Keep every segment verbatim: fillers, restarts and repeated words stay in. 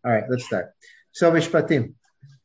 All right, let's start. So Mishpatim.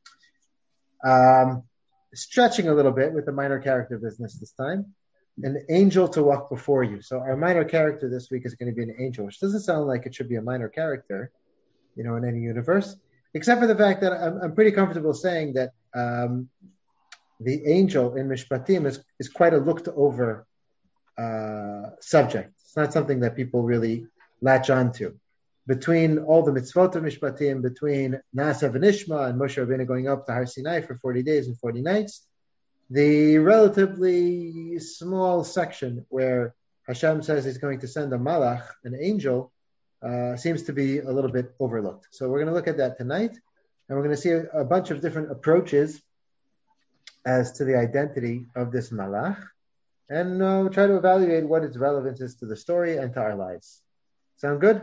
Um, stretching a little bit with the minor character business this time. An angel to walk before you. So our minor character this week is going to be an angel, which doesn't sound like it should be a minor character, you know, in any universe, except for the fact that I'm, I'm pretty comfortable saying that um, the angel in Mishpatim is, is quite a looked over uh, subject. It's not something that people really latch onto. Between all the mitzvot of Mishpatim, between Naasav and Ishma and Moshe Rabbeinu going up to Har Sinai for forty days and forty nights, the relatively small section where Hashem says he's going to send a malach, an angel, uh, seems to be a little bit overlooked. So we're going to look at that tonight, and we're going to see a, a bunch of different approaches as to the identity of this malach, and uh, we'll try to evaluate what its relevance is to the story and to our lives. Sound good?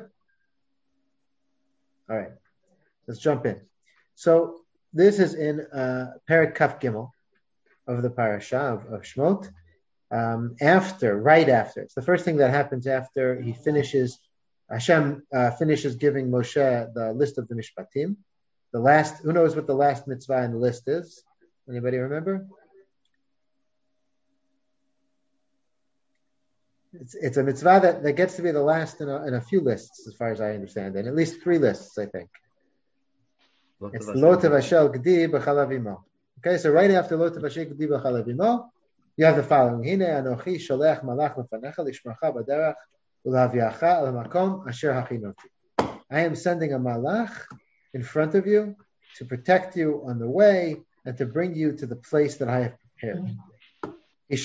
All right, let's jump in. So this is in uh, Perek Kaf Gimel of the parasha of, of Shmot. Um, after, right after, it's the first thing that happens after he finishes, Hashem uh, finishes giving Moshe the list of the Mishpatim. The last, who knows what the last mitzvah in the list is? Anybody remember? It's, it's a mitzvah that, that gets to be the last in a, in a few lists, as far as I understand, and at least three lists, I think. It's Lo Tevashel Gdi B'chalav Imo. Okay, so right after Lo Tevashel Gdi B'chalav Imo, you have the following: Hine Anochi Sholech Malach Lefanecha Lishmarcha B'derech U'Laviacha Al Makom Asher Hachinoti. I am sending a malach in front of you to protect you on the way and to bring you to the place that I have prepared. Be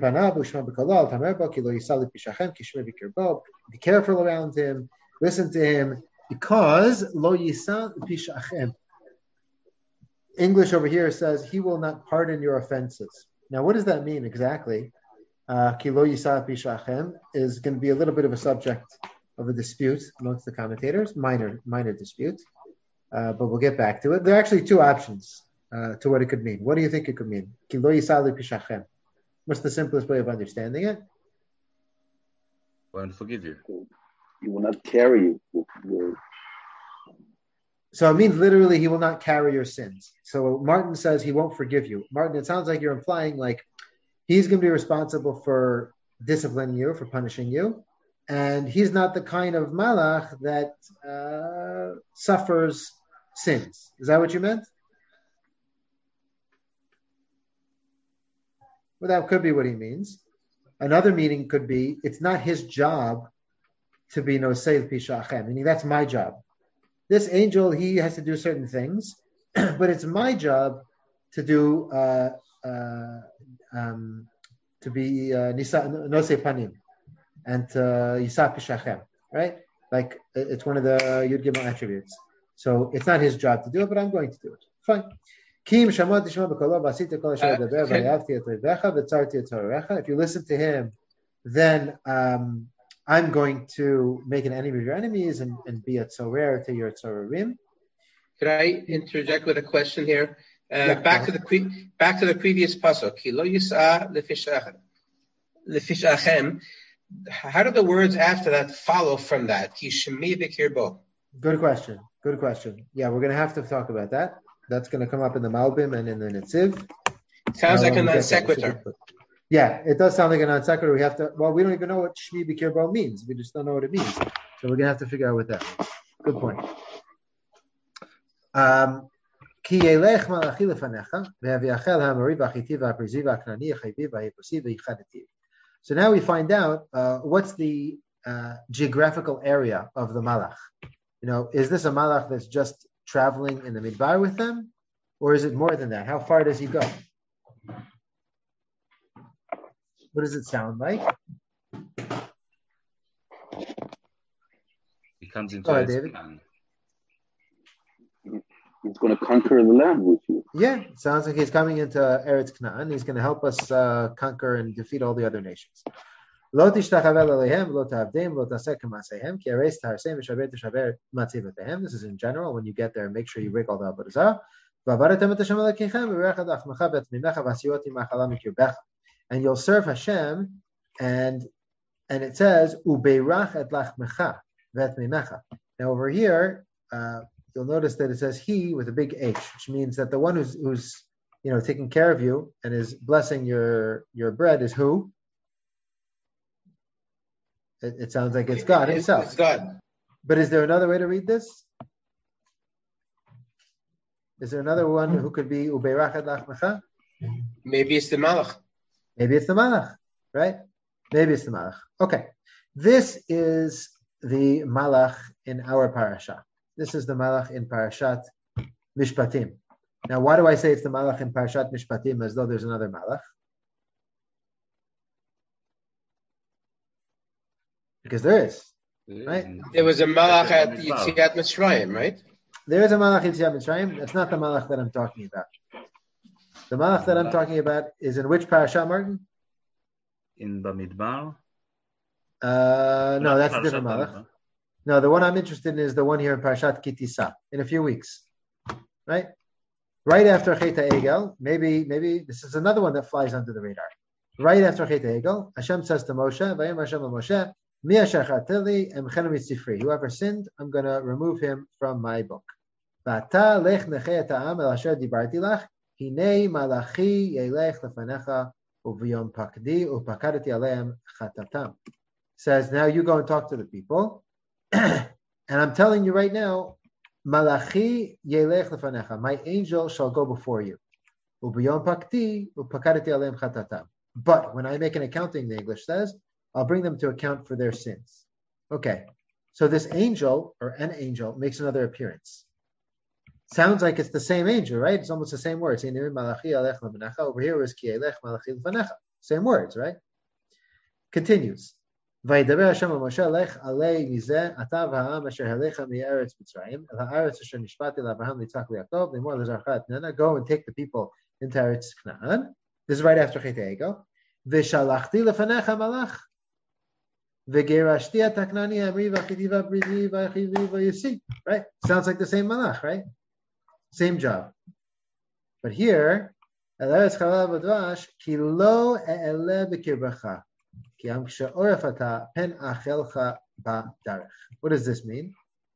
careful around him, listen to him, because lo yisa pishachem. English over here says he will not pardon your offenses. Now, what does that mean exactly? Uh, ki lo yisa pishachem is going to be a little bit of a subject of a dispute amongst the commentators, minor minor dispute, uh, but we'll get back to it. There are actually two options uh, to what it could mean. What do you think it could mean? Ki lo yisa pishachem. What's the simplest way of understanding it? I won't forgive you. He will not carry you. So it means literally he will not carry your sins. So Martin says he won't forgive you. Martin, it sounds like you're implying like he's going to be responsible for disciplining you, for punishing you. And he's not the kind of malach that uh, suffers sins. Is that what you meant? Well, that could be what he means. Another meaning could be, it's not his job to be nosei pishachem, meaning that's my job. This angel, he has to do certain things, but it's my job to do, uh, uh, um, to be nosei panim, and yisa pishachem, right? Like, it's one of the Yud Gimel attributes. So it's not his job to do it, but I'm going to do it. Fine. If you listen to him, then um, I'm going to make an enemy of your enemies and, and be a tzorer to your tzorerim. Could I interject with a question here? Uh, yeah, back to the pre- back to the previous pasuk. How do the words after that follow from that? Good question. Good question. Yeah, we're going to have to talk about that. That's going to come up in the Malbim and in the Netziv. Sounds uh, like a non sequitur. Yeah, it does sound like a non sequitur. We have to. Well, we don't even know what Shmi B'Kirbo means. We just don't know what it means. So we're going to have to figure out what that means. Good point. Um, so now we find out uh, what's the uh, geographical area of the malach. You know, is this a malach that's just traveling in the midbar with them, or is it more than that? How far does he go? What does it sound like? He comes into Go ahead, David. He's going to conquer the land with you. Yeah, it sounds like he's coming into Eretz Canaan. He's going to help us uh, conquer and defeat all the other nations. Lo tishtachavel alehem, lo ta'avdeim, lo ta'aseh k'maaseihem, ki areis taharseim v'shaber t'shaber matzivotehem. This is in general. When you get there, make sure you break all the avodah zarah. V'avaretem et Hashem Elokeichem, v'reachad achmecha v'tmimecha v'asiyot imachala mikirbecha. And you'll serve Hashem, and and it says ubeirach et lachmecha v'tmimecha. Now over here, uh, you'll notice that it says he with a big H, which means that the one who's who's you know taking care of you and is blessing your your bread is who? It, it sounds like it's God himself. It's God. But is there another way to read this? Is there another one who could be Ubeirachet Lachmecha? Maybe it's the Malach. Maybe it's the Malach, right? Maybe it's the Malach. Okay. This is the Malach in our parasha. This is the Malach in Parashat Mishpatim. Now, why do I say it's the Malach in Parashat Mishpatim as though there's another Malach? Because there is, right? There was a Malach at Yetziat Mitzrayim, right? There is a Malach in Yetziat Mitzrayim. That's not the Malach that I'm talking about. The Malach that I'm talking about is in which parasha, Martin? In Bamidbar? Uh, no, that's a different Malach. No, the one I'm interested in is the one here in Parashat Kitisa, in a few weeks. Right? Right after Chet HaEgel, maybe, maybe this is another one that flies under the radar. Right after Chet HaEgel, Hashem says to Moshe, Vayom Hashem Moshe, Mi asher chateli emchenu mitzifri. Whoever sinned, I'm going to remove him from my book. V'ata lech nechei et ha'am el asher dibarti lach, hinei malachi yelech lefanecha uv'yom pakdi upakadati aleim chatatam. Says, now you go and talk to the people. And I'm telling you right now, Malachi yelech lefanecha, my angel shall go before you. Ubiyom pakti upakadati aleim chatatam. But when I make an accounting, the English says, I'll bring them to account for their sins. Okay, so this angel, or an angel, makes another appearance. Sounds like it's the same angel, right? It's almost the same words. Over here is ki elech malachi lefanecha. Same words, right? Continues. וידבר השם למשה לך עלי מזה אתה והעם אשר הלך מארץ מצרים אל הארץ אשר נשבעתי לאברהם ליצחק ליעקב לאמור לזרעך אתננה. Go and take the people into Eretz Canaan. This is right after Chet HaEgel. ושלחתי לפניך מלאך וגירשתי את הכנעני המרי והחיתי והפריזי והחיבי והיבוסי. Right? Sounds like the same malach, right? Same job. But here, אל ארץ חלב ודבש כי לא אעלה בקרבך. What does this mean?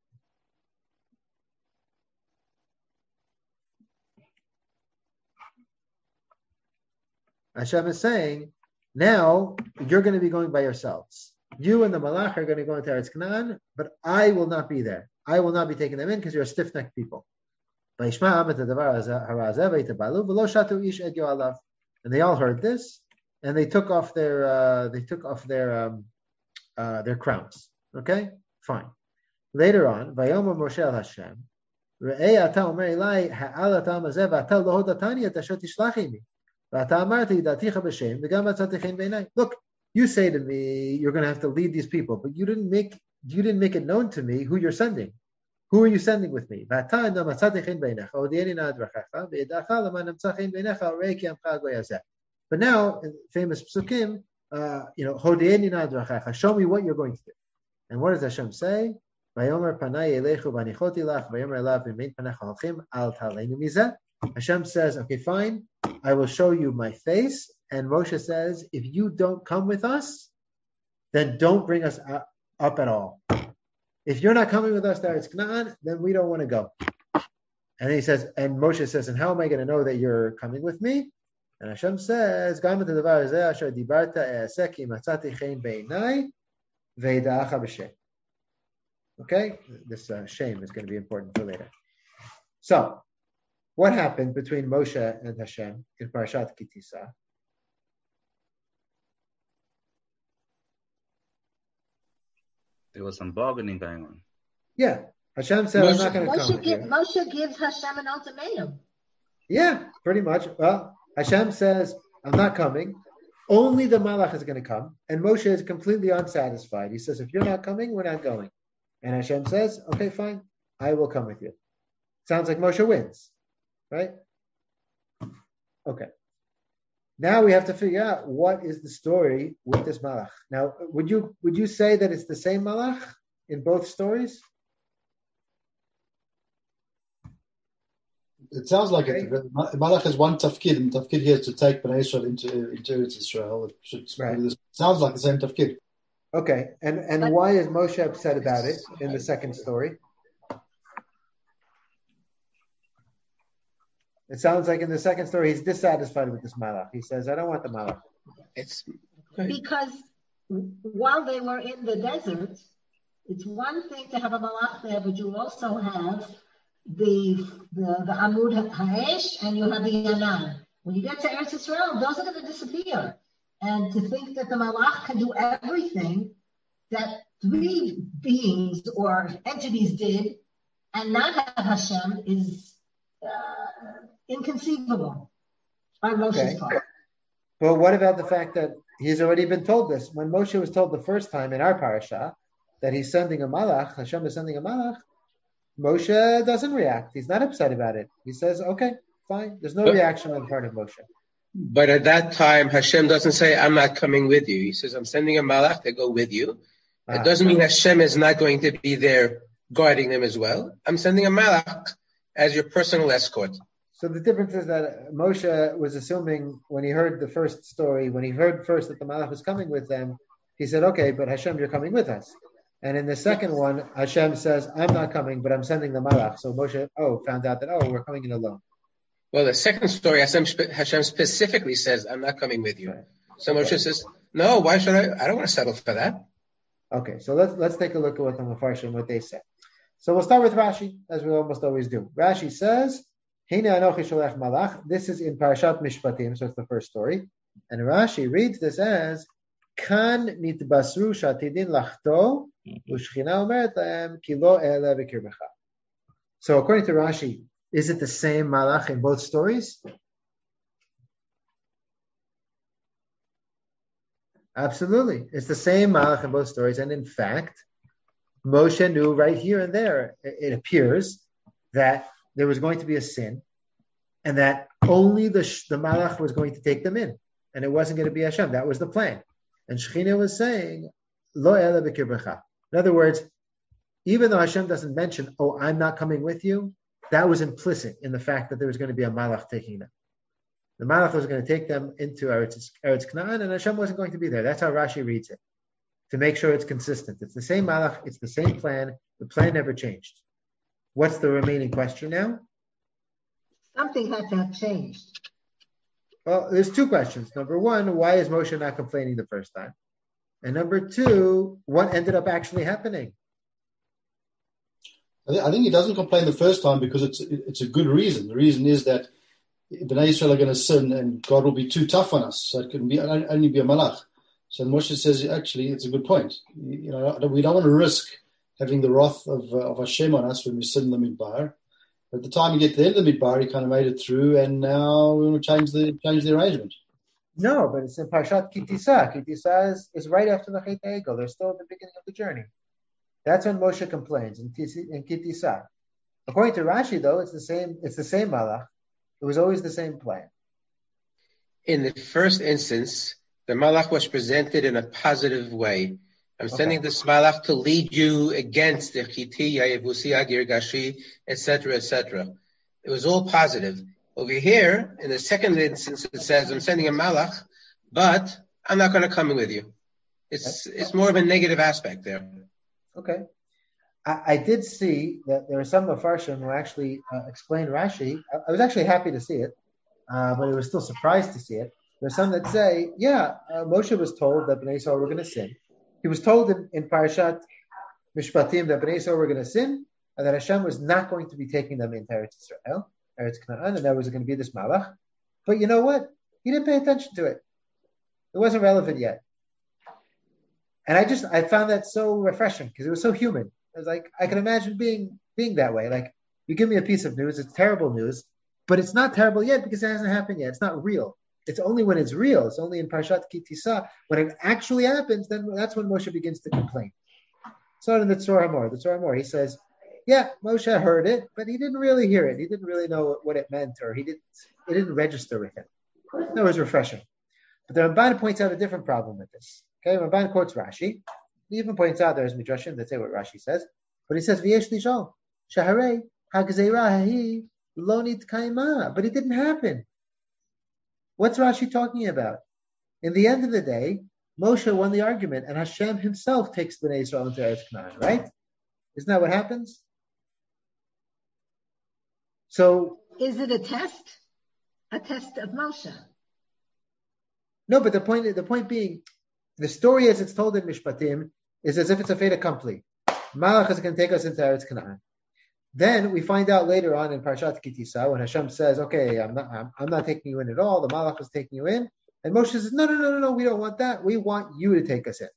Hashem is saying, now you're going to be going by yourselves. You and the Malach are going to go into Eretz Canaan, but I will not be there. I will not be taking them in because you're a stiff-necked people. And they all heard this. And they took off their uh, they took off their um, uh, their crowns. Okay, fine. Later on, Vayomer Moshe el Hashem, Re'ei ata omer elai ha'al atam hazeh v'ata lo hodatani et asher tishlachini v'ata amarti daticha b'shem v'gam atzatichein b'einai. Look, you say to me you're going to have to lead these people, but you didn't make you didn't make it known to me who you're sending. Who are you sending with me? V'ata no atzatichein b'einecha odieni na adrachecha v'edacha l'man amtzachein b'einecha rei ki amcha goy hazeh. But now, in famous psukim, uh, you know, Hodeeni na adrachecha, show me what you're going to do. And what does Hashem say? Vayomer panai elechu v'anichoti lach vayomer elav v'mein panecha halchim al talenu mizeh. Hashem says, okay, fine, I will show you my face. And Moshe says, if you don't come with us, then don't bring us up, up at all. If you're not coming with us to Eretz Canaan, then we don't want to go. And he says, and Moshe says, and how am I going to know that you're coming with me? And Hashem says, okay, this uh, shame is going to be important for later. So, what happened between Moshe and Hashem in Parashat Kitisa? There was some bargaining going on. Yeah, Hashem said, Moshe, I'm not going to come with give, you. Moshe gives Hashem an ultimatum. Yeah, pretty much. Well, Hashem says, I'm not coming. Only the Malach is going to come. And Moshe is completely unsatisfied. He says, if you're not coming, we're not going. And Hashem says, okay, fine. I will come with you. Sounds like Moshe wins. Right? Okay. Now we have to figure out what is the story with this Malach. Now, would you would you say that it's the same Malach in both stories? It sounds like okay. it. Malach has one tafkid, and tafkid here is to take Bnei Israel into, into Israel. It should, right. It sounds like the same tafkid. Okay, and and why is Moshe upset about it in the second story? It sounds like in the second story he's dissatisfied with this malach. He says, "I don't want the malach." It's because while they were in the desert, it's one thing to have a malach there, but you also have the the, the Amud Ha'esh and you have the Yanan. When you get to Eretz Yisrael, those are going to disappear. And to think that the malach can do everything that three beings or entities did and not have Hashem is uh, inconceivable by Moshe's Okay. part. But what about the fact that he's already been told this? When Moshe was told the first time in our parasha that he's sending a malach, Hashem is sending a malach, Moshe doesn't react. He's not upset about it. He says, okay, fine. There's no But- reaction on the part of Moshe. But at that time, Hashem doesn't say, I'm not coming with you. He says, I'm sending a malach to go with you. It Ah. doesn't mean Hashem is not going to be there guarding them as well. I'm sending a malach as your personal escort. So the difference is that Moshe was assuming when he heard the first story, when he heard first that the malach was coming with them, he said, okay, but Hashem, you're coming with us. And in the second one, Hashem says, I'm not coming, but I'm sending the malach. So Moshe, oh, found out that, oh, we're coming in alone. Well, the second story, Hashem, Hashem specifically says, I'm not coming with you. Right. So Moshe says, no, why should I? I don't want to settle for that. Okay, so let's let's take a look at what the Mefarshim, what they say. So we'll start with Rashi, as we almost always do. Rashi says, Hine anochi sholech malach. This is in Parashat Mishpatim, so it's the first story. And Rashi reads this as, Kan nitbasru shatidin lachto, u'shchina omeret lahem, ki lo ele v'kirbecha. So according to Rashi, is it the same malach in both stories? Absolutely. It's the same malach in both stories. And in fact, Moshe knew right here and there, it appears, that there was going to be a sin and that only the, the malach was going to take them in. And it wasn't going to be Hashem. That was the plan. And Shechina was saying, Lo ele b'kirbecha. In other words, even though Hashem doesn't mention, oh, I'm not coming with you, that was implicit in the fact that there was going to be a malach taking them. The malach was going to take them into Eretz, Eretz Canaan, and Hashem wasn't going to be there. That's how Rashi reads it, to make sure it's consistent. It's the same malach, it's the same plan. The plan never changed. What's the remaining question now? Something had to have changed. Well, there's two questions. Number one, why is Moshe not complaining the first time? And number two, what ended up actually happening? I think he doesn't complain the first time because it's it's a good reason. The reason is that Bnei Israel are going to sin and God will be too tough on us, so it can be only be a malach. So Moshe says, actually, it's a good point. You know, we don't want to risk having the wrath of uh, of Hashem on us when we sin in the midbar. At the time you get to the end of the midbar, he kind of made it through, and now we want to change the change the arrangement. No, but it's in Parshat Ki Tisa. Ki Tisa is, is right after the Chet HaEgel. They're still at the beginning of the journey. That's when Moshe complains in Ki Tisa. According to Rashi, though, it's the same. It's the same malach. It was always the same plan. In the first instance, the malach was presented in a positive way. I'm Okay. sending this malach to lead you against the Chiti, Yayebusi, Girgashi, et cetera, et cetera. It was all positive. Over here, in the second instance, it says, I'm sending a malach, but I'm not going to come with you. It's it's more of a negative aspect there. Okay. I, I did see that there are some Mefarshim who actually uh, explain Rashi. I, I was actually happy to see it, uh, but I was still surprised to see it. There's some that say, yeah, uh, Moshe was told that Bnei Yisrael were going to sin. He was told in, in Parashat Mishpatim that Bnei Yisrael were going to sin, and that Hashem was not going to be taking them into Eretz Yisrael, Eretz Canaan, and there was going to be this malach. But you know what? He didn't pay attention to it. It wasn't relevant yet. And I just, I found that so refreshing because it was so human. I was like, I can imagine being being that way. Like, you give me a piece of news, it's terrible news, but it's not terrible yet because it hasn't happened yet. It's not real. It's only when it's real. It's only in Parshat Ki Tisa. When it actually happens, then that's when Moshe begins to complain. So in the Tzor HaMor, the Tzor HaMor, he says, yeah, Moshe heard it, but he didn't really hear it. He didn't really know what it meant, or he didn't, it didn't register with him. That was refreshing. But the Ramban points out a different problem with this. Okay, Ramban quotes Rashi. He even points out there's midrashim that say what Rashi says, but he says v'yesh lishol shaharei hagzeira hahi lo nitkaima, but it didn't happen. What's Rashi talking about? In the end of the day, Moshe won the argument, and Hashem himself takes Bnei Yisrael into Eretz Canaan, right? Isn't that what happens? So, Is it a test? a test of Moshe. No, but the point, the point being, the story as it's told in Mishpatim is as if it's a fait accompli. Malach is going to take us into Eretz Canaan. Then we find out later on in Parshat Kitisa when Hashem says, "Okay, I'm not, I'm, I'm not taking you in at all. The Malach is taking you in," and Moshe says, "No, no, no, no, no. We don't want that. We want you to take us in."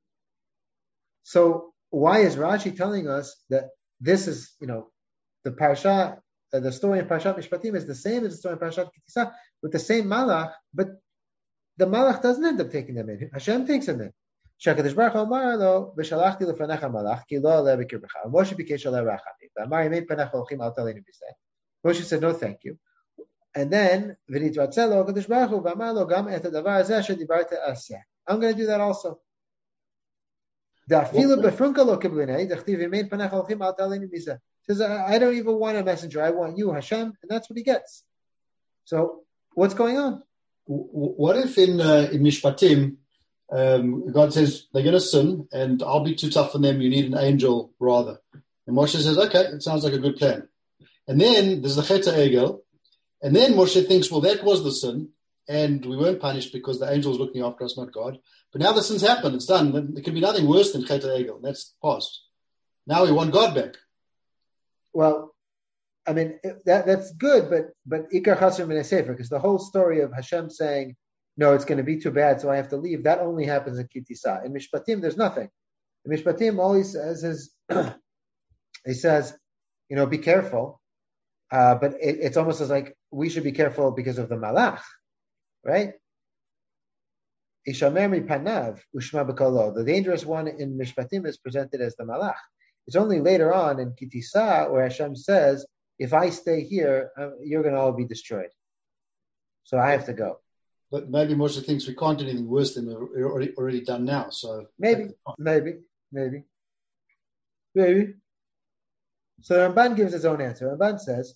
So why is Rashi telling us that this is, you know, the Parsha, uh, the story in Parshat Mishpatim is the same as the story in Parshat Kitisa with the same Malach, but the Malach doesn't end up taking them in. Hashem takes them in. Shakadosh Baruch Hu Amar lo v'shalachti lefanecha malach ki lo aleh b'kirbecha. Moshe bikesh aleh rachami. V'amar yimei panecha olchim al talinu b'zeh. Moshe said, no, thank you. And then v'nitratzel lo Kadosh Baruch Hu v'amar lo gam et hadavar hazeh shedibarta aseh. I'm going to do that also. Da'afilu b'frunka lo kiblinei dachtiv yimei panecha olchim al talinu b'zeh. Says, I don't even want a messenger. I want you, Hashem, and that's what he gets. So what's going on? What if in uh, in Mishpatim, um, God says they're going to sin, and I'll be too tough on them. You need an angel rather. And Moshe says, okay, it sounds like a good plan. And then there's the Chet HaEgel, and then Moshe thinks, well, that was the sin, and we weren't punished because the angel was looking after us, not God. But now the sin's happened; it's done. There can be nothing worse than Chet HaEgel. That's past. Now we want God back. Well, I mean, that that's good, but but Ikar Chasr Min HaSefer, because the whole story of Hashem saying, no, it's going to be too bad, so I have to leave, that only happens in Kitisa. In Mishpatim, there's nothing. In Mishpatim, all he says is, he says, you know, be careful, uh, but it, it's almost as like we should be careful because of the Malach, right? Ishamer mi panav ushma b'kolo. The dangerous one in Mishpatim is presented as the Malach. It's only later on in Kitisa where Hashem says, if I stay here, uh, you're going to all be destroyed. So I have to go. But maybe Moshe thinks we can't do anything worse than we're already, already done now. So maybe, maybe, maybe, maybe. So Ramban gives his own answer. Ramban says,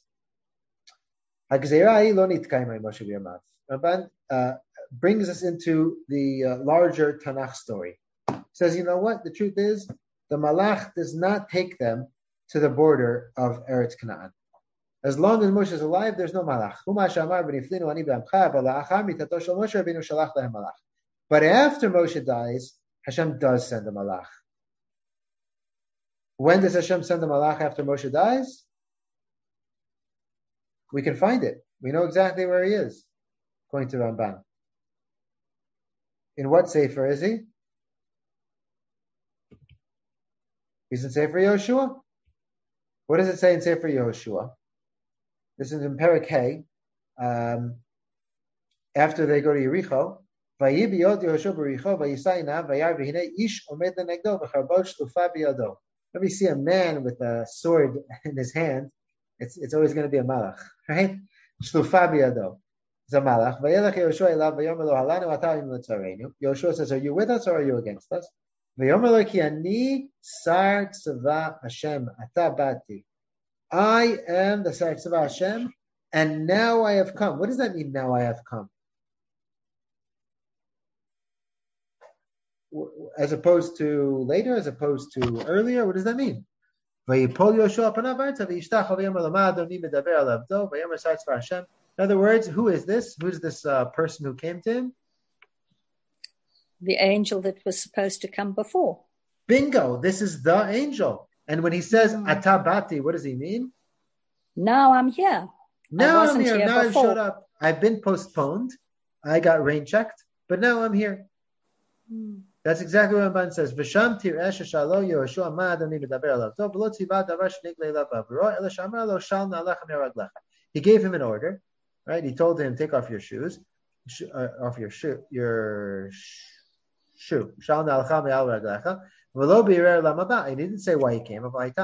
Ramban uh, brings us into the uh, larger Tanakh story. He says, you know what? The truth is, the Malach does not take them to the border of Eretz Canaan. As long as Moshe is alive, there's no Malach. But after Moshe dies, Hashem does send a Malach. When does Hashem send a Malach after Moshe dies? We can find it. We know exactly where he is, according to Ramban. In what Sefer is he? He's in Sefer Yehoshua. What does it say in Sefer Yehoshua? This is in Perek Hey. Um, after they go to Yericho, Vayibi yod Yehoshua b'Yericho, vayisayna, vayar v'hinei ish omed lenegdo v'charbot shlufa b'yado. When we see a man with a sword in his hand, it's it's always going to be a malach, right? Shlufa b'yado. It's a malach. Vayelech Yehoshua elav v'yomer lo halanu ata im l'tzareinu. Yehoshua says, are you with us or are you against us? V'yomer lo ki ani sar tzava Hashem ata bati. I am the Sar Tzava Hashem, and now I have come. What does that mean, now I have come? As opposed to later, as opposed to earlier, what does that mean? In other words, who is this? Who's this uh, person who came to him? The angel that was supposed to come before. Bingo, this is the angel. And when he says Ata Bati, what does he mean? Now I'm here. Now I'm here. here now before. I've showed up. I've been postponed. I got rain checked, but now I'm here. Hmm. That's exactly what Ramban says. V'sham tir'eh sheshalo Yehoshua ma adoni medaber alav tov v'lo tziva davar sheniglei lav b'avro ela shamar lo shal na'alecha meraglecha. He gave him an order, right? He told him, take off your shoes, sh- uh, off your shoe, your sh- shoe. Shal na'alecha me'al raglecha. He didn't say why he came.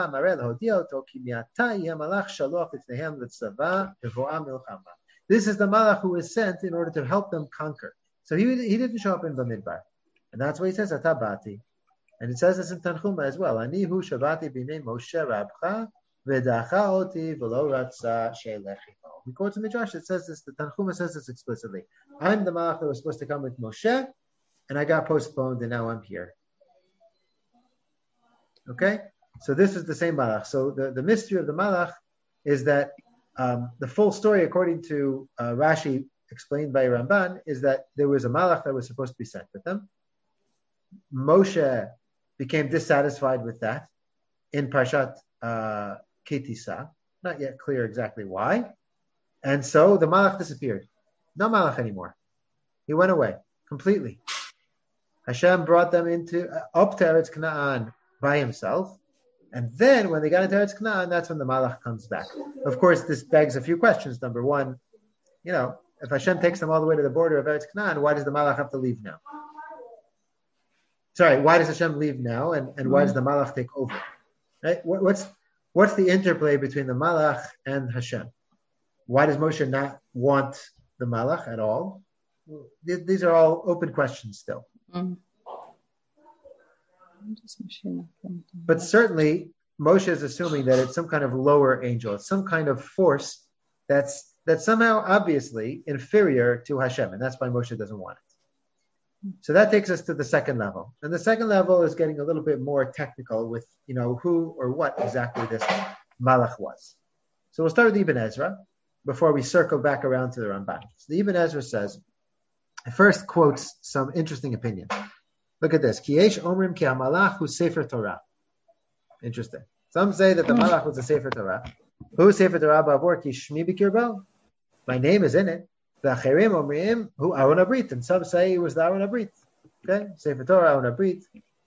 This is the malach who is sent in order to help them conquer. So he he didn't show up in Bamidbar. And that's why he says, Atabati. And it says this in Tanchuma as well. Ani hu shavati b'nei Moshe rabcha v'dacha oti v'lo ratza she'lechicho. We quote to Midrash, it says this, the Tanchuma says this explicitly. I'm the malach that was supposed to come with Moshe, and I got postponed, and now I'm here. Okay? So this is the same malach. So the, the mystery of the malach is that Um, the full story, according to uh, Rashi, explained by Ramban, is that there was a malach that was supposed to be sent with them. Moshe became dissatisfied with that in Parshat uh, Ki Tisa. Not yet clear exactly why. And so the malach disappeared. No malach anymore. He went away completely. Hashem brought them into uh, up to Eretz Canaan by himself. And then when they got into Eretz Canaan, that's when the malach comes back. Of course, this begs a few questions. Number one, you know, if Hashem takes them all the way to the border of Eretz Canaan, why does the malach have to leave now? Sorry, why does Hashem leave now, and, and why does the malach take over? Right? What, what's what's the interplay between the malach and Hashem? Why does Moshe not want the malach at all? These are all open questions still. Mm. But certainly, Moshe is assuming that it's some kind of lower angel, it's some kind of force that's that's somehow obviously inferior to Hashem, and that's why Moshe doesn't want it. So that takes us to the second level. And the second level is getting a little bit more technical with, you know, who or what exactly this malach was. So we'll start with Ibn Ezra before we circle back around to the Ramban. So the Ibn Ezra says, first quotes some interesting opinions. Look at this. Ki yesh omrim ki hamalach hu sefer Torah. Interesting. Some say that the malach was a sefer Torah. Who sefer Torah ba'avor ki shmi b'kirbo? My name is in it. The acherim omrim hu Aron Abrit. And some say it was the Aron Abrit. Okay? Sefer Torah, Aron Abrit.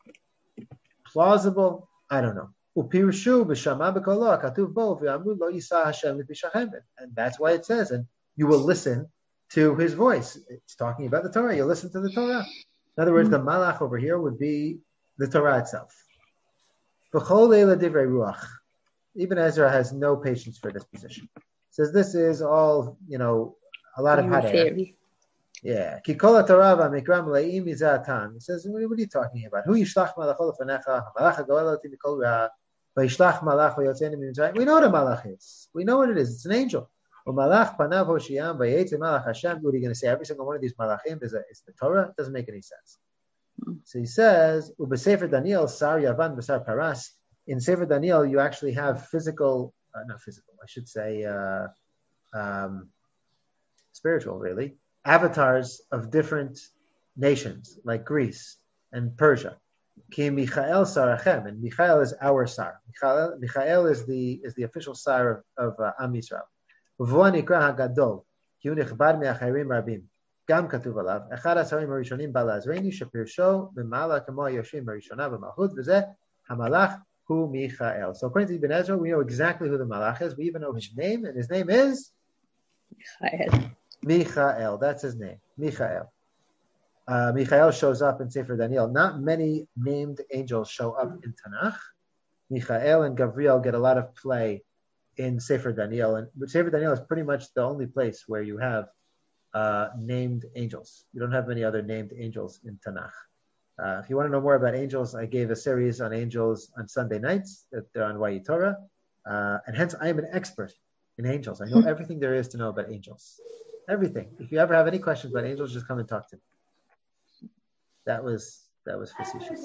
Plausible? I don't know. Upirshu b'shama b'kolo katuv bo v'amru lo yisa Hashem l'pishachem. And that's why it says, and you will listen to his voice. It's talking about the Torah. You listen to the Torah. In other words, the malach over here would be the Torah itself. V'chol leila divrei ruach. Ibn Ezra has no patience for this position. Says this is all, you know, a lot of hot air. Yeah. Ki kol haTorah v'mikra meleim mizatan. He says, what are you talking about? Hu yishlach malachol lefanecha, malach ha'goel oti mikol ra, v'yishlach malach v'yotzeni mitzrayim. We know what a malach is. We know what it is. It's an angel. U'malach panav hoshiyam v'yetze malach Hashem. What are you going to say? Every single one of these malachim is, a, is the Torah? It doesn't make any sense. So he says, U'besefer Daniel sar yavan v'sar paras. In Sefer Daniel, you actually have physical, uh, not physical, I should say, uh, um, spiritual, really, avatars of different nations, like Greece and Persia. Ki Michael Sarachem, and Michael is our Sar. Michael, Michael is the is the official Sar of, of uh, Am Yisrael. V'vo nikra hagadol, ki hu nichbad me'achirim rabim. Gam katuv alav, echad hasarim harishonim ba la'azreinu, shepirsho memala kamo yoshim harishona b'malchut, v'zeh hamalach hu Michael. So according to Ibn Ezra, we know exactly who the malach is. We even know his name, and his name is Michael. Michael, that's his name. Michael. Uh, Michael shows up in Sefer Daniel. Not many named angels show up in Tanakh. Michael and Gabriel get a lot of play in Sefer Daniel, and Sefer Daniel is pretty much the only place where you have uh, named angels. You don't have many other named angels in Tanakh. Uh, if you want to know more about angels, I gave a series on angels on Sunday nights. They're on Y Torah, uh, and hence I am an expert in angels. I know everything there is to know about angels. Everything. If you ever have any questions about angels, just come and talk to me. That was that was facetious.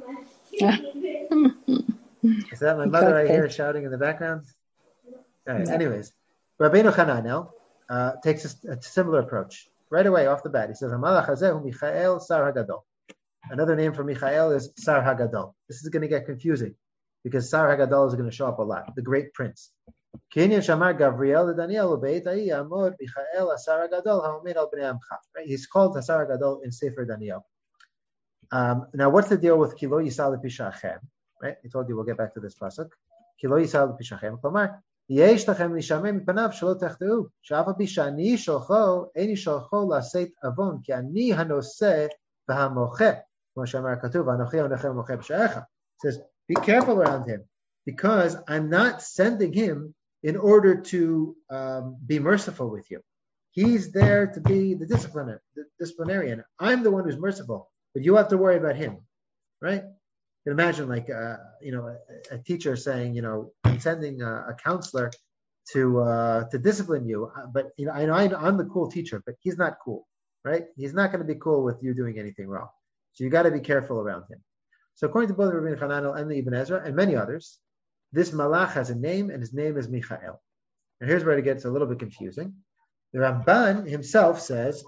Is that my mother I hear shouting in the background? All right. Anyways, Rabbeinu Hananel uh, takes a, a similar approach right away off the bat. He says, "Hamalach hazehu Michael Sar Hagadol." Another name for Michael is Sar Hagadol. This is going to get confusing because Sar Hagadol is going to show up a lot. The great prince. Kenyan Shamar Gabriel Daniel Beit Amod Michael Asar Hagadol Haomed Al Bnei Amcha. Right? He's called Asar Hagadol in Sefer Daniel. Um, now, what's the deal with Kilo Yisal Pishachem? Right? I told you we'll get back to this pasuk. Kilo Yisal Pishachem. Klamar Yesh Tachem Lishamem Panav Shelo Techteu. Shava Bishani Sholcho Eni Sholcho Laset Avon Ki Ani Hanoseh VaHamoche. Moshamar Katuv Anochi Onechem Moche B'Shaecha. Says, be careful around him because I'm not sending him in order to um, be merciful with you. He's there to be the discipliner, the disciplinarian. I'm the one who's merciful, but you have to worry about him, right? You can imagine, like, uh, you know, a, a teacher saying, you know, I'm sending a, a counselor to uh, to discipline you, but you know, I know I'm the cool teacher, but he's not cool, right? He's not going to be cool with you doing anything wrong. So you got to be careful around him. So according to both Rabbeinu Hananel and the Ibn Ezra and many others, this malach has a name, and his name is Michael. And here's where it gets a little bit confusing. The Ramban himself says,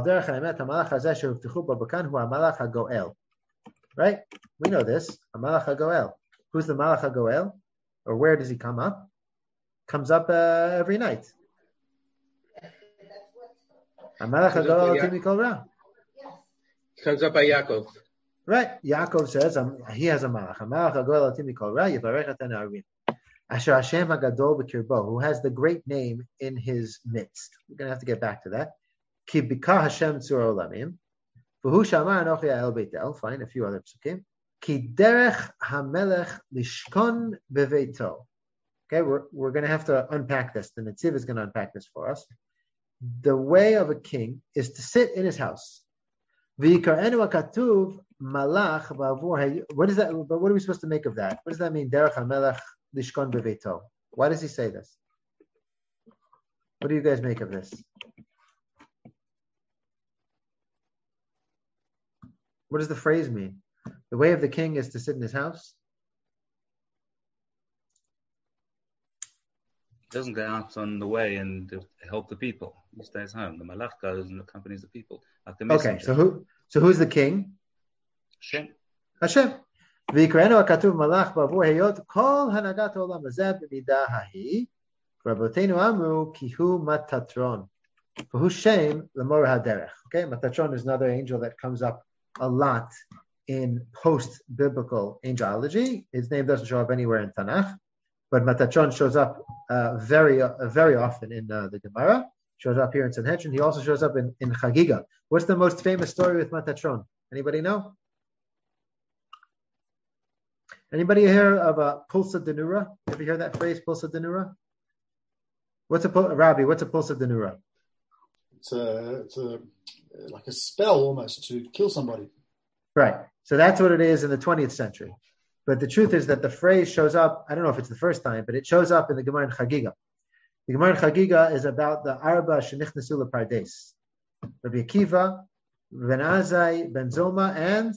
right? We know this, Malach HaGoel. Who's the Malach HaGoel? Or where does he come up? Comes up uh, every night. Malach HaGoel Tim Mikol Ra. Comes up by Yaakov. Right. Yaakov says um, he has a Malach. Malach HaGoel Tim Mikol Ra, Yivarech Atan Arim. Asher Hashem HaGadol B'Kirbo, who has the great name in his midst. We're going to have to get back to that. Ki Bika Hashem Tzur Olamim. V'hu Shamar Anochi Ha'el Beitel. Fine, a few other psukim. Ki Derech HaMelech Lishkon Beveito. Okay, we're, we're going to have to unpack this. The Netziv is going to unpack this for us. The way of a king is to sit in his house. V'yikarenu HaKatuv Malach Ba'avur. What is that? But what are we supposed to make of that? What does that mean? Derech HaMelech Lishkon Beveito. Why does he say this? What do you guys make of this? What does the phrase mean? The way of the king is to sit in his house? He doesn't go out on the way and to help the people. He stays home. The Malach goes and accompanies the people. Like the okay, so who? So who's the king? Hashem. Hashem. ויקראנו הכתוב מלאך בעבור היות כל הנהגת העולם הזה במידה ההיא, רבותינו אמרו כי הוא מטטרון, והוא שם למורה הדרך. Okay, Metatron is another angel that comes up a lot in post-biblical angelology. His name doesn't show up anywhere in Tanakh, but Metatron shows up uh, very uh, very often in uh, the Gemara, shows up here in Sanhedrin. He also shows up in, in Chagiga. What's the most famous story with Metatron? Anybody know? Anybody hear of a pulsa denura? Ever hear that phrase, pulsa denura? What's a Rabbi? What's a pulsa denura? It's a, it's a like a spell almost to kill somebody. Right. So that's what it is in the twentieth century. But the truth is that the phrase shows up. I don't know if it's the first time, but it shows up in the Gemara in Chagiga. The Gemara in Chagiga is about the Arba Shenichnesu LePardes. Rabbi Akiva, Ben Azai, Ben Zoma, and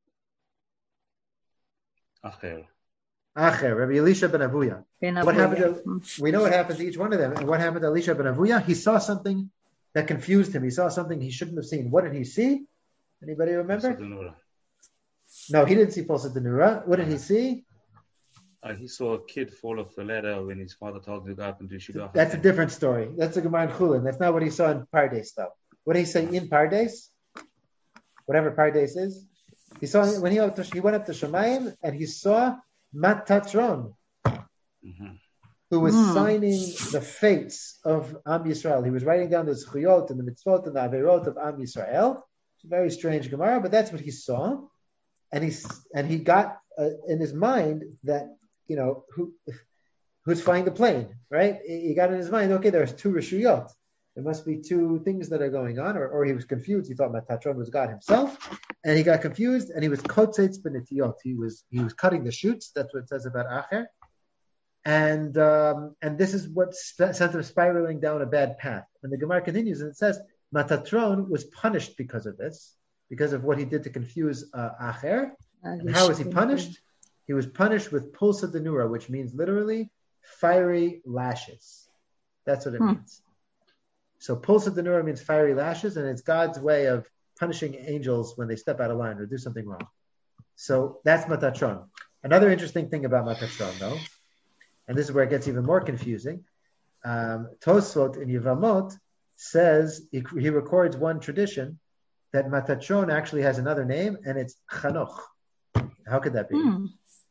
Acher. Acher, Rabbi Elisha ben Avuya. Ben Avuya. What happened to, we know what happened to each one of them. And what happened to Elisha ben Avuya? He saw something that confused him. He saw something he shouldn't have seen. What did he see? Anybody remember? No, he didn't see Pulsa Denura. What did he see? Uh, he saw a kid fall off the ladder when his father told him to go up and do shidduch. That's a different story. That's a Gemara in Chulin. That's not what he saw in Pardes, though. What did he say in Pardes? Whatever Pardes is. He saw when he, he went up to Shemayim and he saw Metatron, mm-hmm. who was mm. signing the fates of Am Yisrael. He was writing down the zchuyot and the mitzvot and the averot of Am Yisrael. It's a very strange Gemara, but that's what he saw, and he and he got uh, in his mind that you know who who's flying the plane, right? He got in his mind, okay, there's two reshuyot. There must be two things that are going on, or, or he was confused. He thought Metatron was God himself, and he got confused, and he was kotzetz benetiyot. He was he was cutting the shoots. That's what it says about Acher, and um, and this is what sp- sent him spiraling down a bad path. And the Gemara continues, and it says Metatron was punished because of this, because of what he did to confuse uh, Acher. And how was he punished? He was punished with pulsa denura, which means literally fiery lashes. That's what it hmm. means. So pulsa denura means fiery lashes, and it's God's way of punishing angels when they step out of line or do something wrong. So that's Metatron. Another interesting thing about Metatron, though, and this is where it gets even more confusing, um, Tosfot in Yevamot says, he, he records one tradition that Metatron actually has another name, and it's Chanoch. How could that be? Hmm.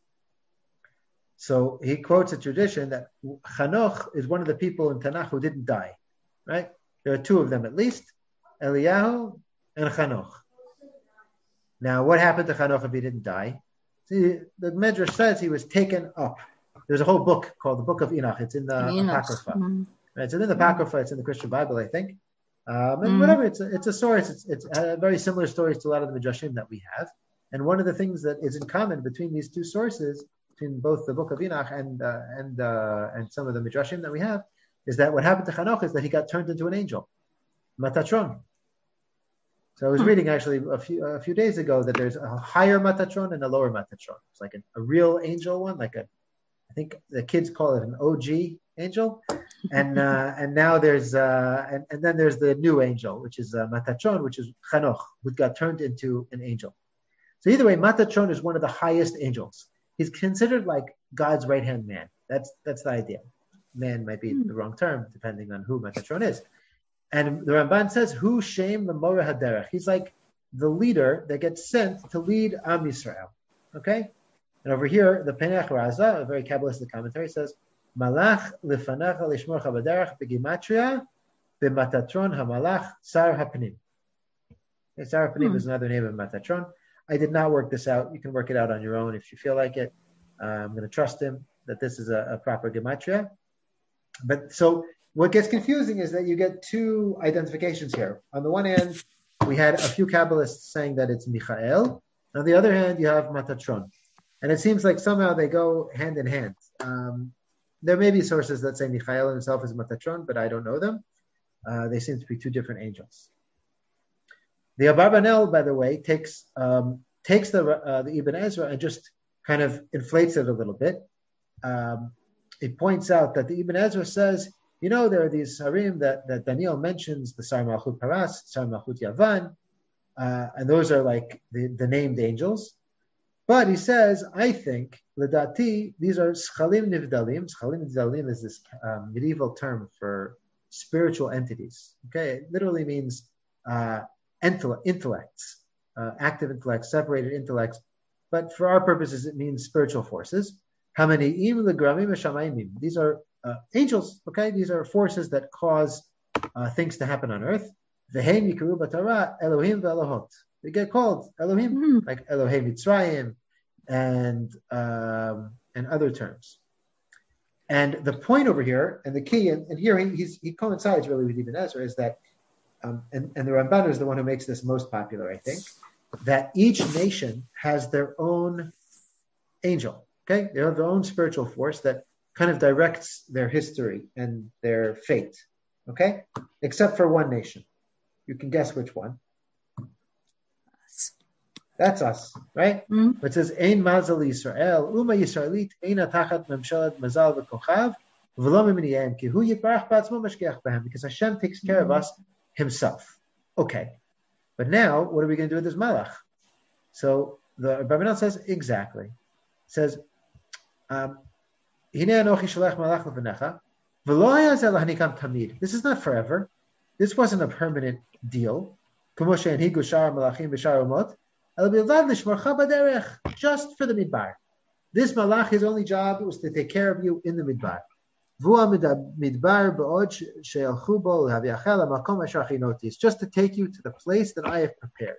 So he quotes a tradition that Chanoch is one of the people in Tanakh who didn't die, right? There are two of them at least, Eliyahu and Chanoch. Now, what happened to Chanoch if he didn't die? See, the Medrash says he was taken up. There's a whole book called the Book of Enoch. It's in the Apocrypha. Mm-hmm. Right? It's in the Apocrypha. It's in the Christian Bible, I think. Um, and mm-hmm. whatever, it's a, it's a source. It's, it's uh, very similar stories to a lot of the Midrashim that we have. And one of the things that is in common between these two sources, between both the Book of Enoch and uh, and uh, and some of the Midrashim that we have, is that what happened to Chanoch is that he got turned into an angel, Metatron. So I was reading actually a few a few days ago that there's a higher Metatron and a lower Metatron. It's like a, a real angel one, like a, I think the kids call it an O G angel, and uh, and now there's uh, and, and then there's the new angel, which is uh, Matatron, which is Chanoch, who got turned into an angel. So either way, Matatron is one of the highest angels. He's considered like God's right hand man. That's that's the idea. Man might be the wrong term depending on who Matatron is. And the Ramban says, "Who shame the Mora Haderech?" He's like the leader that gets sent to lead Am Yisrael. Okay. And over here, the Penach Raza, a very Kabbalistic commentary, says, Malach lifanacha lishmor chabaderach begimatria b'matatron hamalach sar hapnim. Okay, sar hapnim hmm. is another name of Matatron. I did not work this out. You can work it out on your own if you feel like it. Uh, I'm going to trust him that this is a, a proper gematria. But so what gets confusing is that you get two identifications here. On the one hand, we had a few Kabbalists saying that it's Michael. On the other hand, you have Matatron. And it seems like somehow they go hand in hand. Um, there may be sources that say Michael himself is Matatron, but I don't know them. Uh, they seem to be two different angels. The Abarbanel, by the way, takes um, takes the uh, the Ibn Ezra and just kind of inflates it a little bit. Um, it points out that the Ibn Ezra says, you know, there are these Sarim that, that Daniel mentions, the Sar Malchut Paras, Sar Malchut Yavan, uh, and those are like the, the named angels. But he says, I think, Ledati, these are Schalim Nivdalim. Schalim Nivdalim is this um, medieval term for spiritual entities. Okay, it literally means uh, intellects, uh, active intellects, separated intellects. But for our purposes, it means spiritual forces. Hamani'im legramim shamayim. These are uh, angels. Okay, these are forces that cause uh, things to happen on earth. V'heim yikaru b'Torah Elohim ve'Elohot. They get called Elohim, mm-hmm. like Elohim Mitzrayim, and um, and other terms. And the point over here, and the key, and, and here he, he's, he coincides really with Ibn Ezra, is that, um, and, and the Ramban is the one who makes this most popular, I think, that each nation has their own angel. Okay, they have their own spiritual force that kind of directs their history and their fate. Okay, except for one nation. You can guess which one. That's us, right? Mm-hmm. It says, Ein mazal Yisrael, Uma Yisraelit, Eina tachat memshalat mazal v'kochav, v'lo miminiyem, ki hu yitbarach ba'atzmo mashgiach b'hem, because Hashem takes care of us himself. Okay. But now, what are we going to do with this malach? So the Abarbanel says, exactly. It says, um, Hine anochi shalech malach l'v'necha, v'lo hayazeh lahnikam tamid. This is not forever. This wasn't a permanent deal. Kumo she'enhigu shar malachim v'shar umot, just for the midbar. This malach, his only job was to take care of you in the midbar. It's just to take you to the place that I have prepared.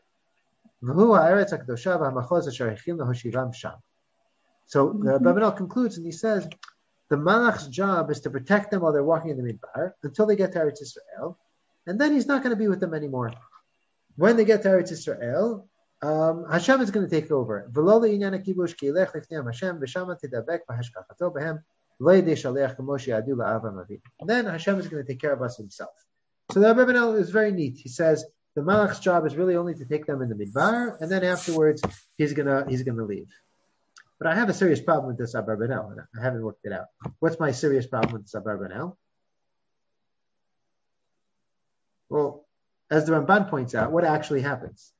So the Abarbanel concludes and he says, the malach's job is to protect them while they're walking in the midbar until they get to Eretz Yisrael, and then he's not going to be with them anymore. When they get to Eretz Yisrael, Um, Hashem is going to take over. Then Hashem is going to take care of us himself. So the Abarbanel is very neat. He says the Malach's job is really only to take them in the midbar, and then afterwards he's gonna he's gonna leave. But I have a serious problem with this Abarbanel. I haven't worked it out. What's my serious problem with this Abarbanel? Well, as the Ramban points out, what actually happens?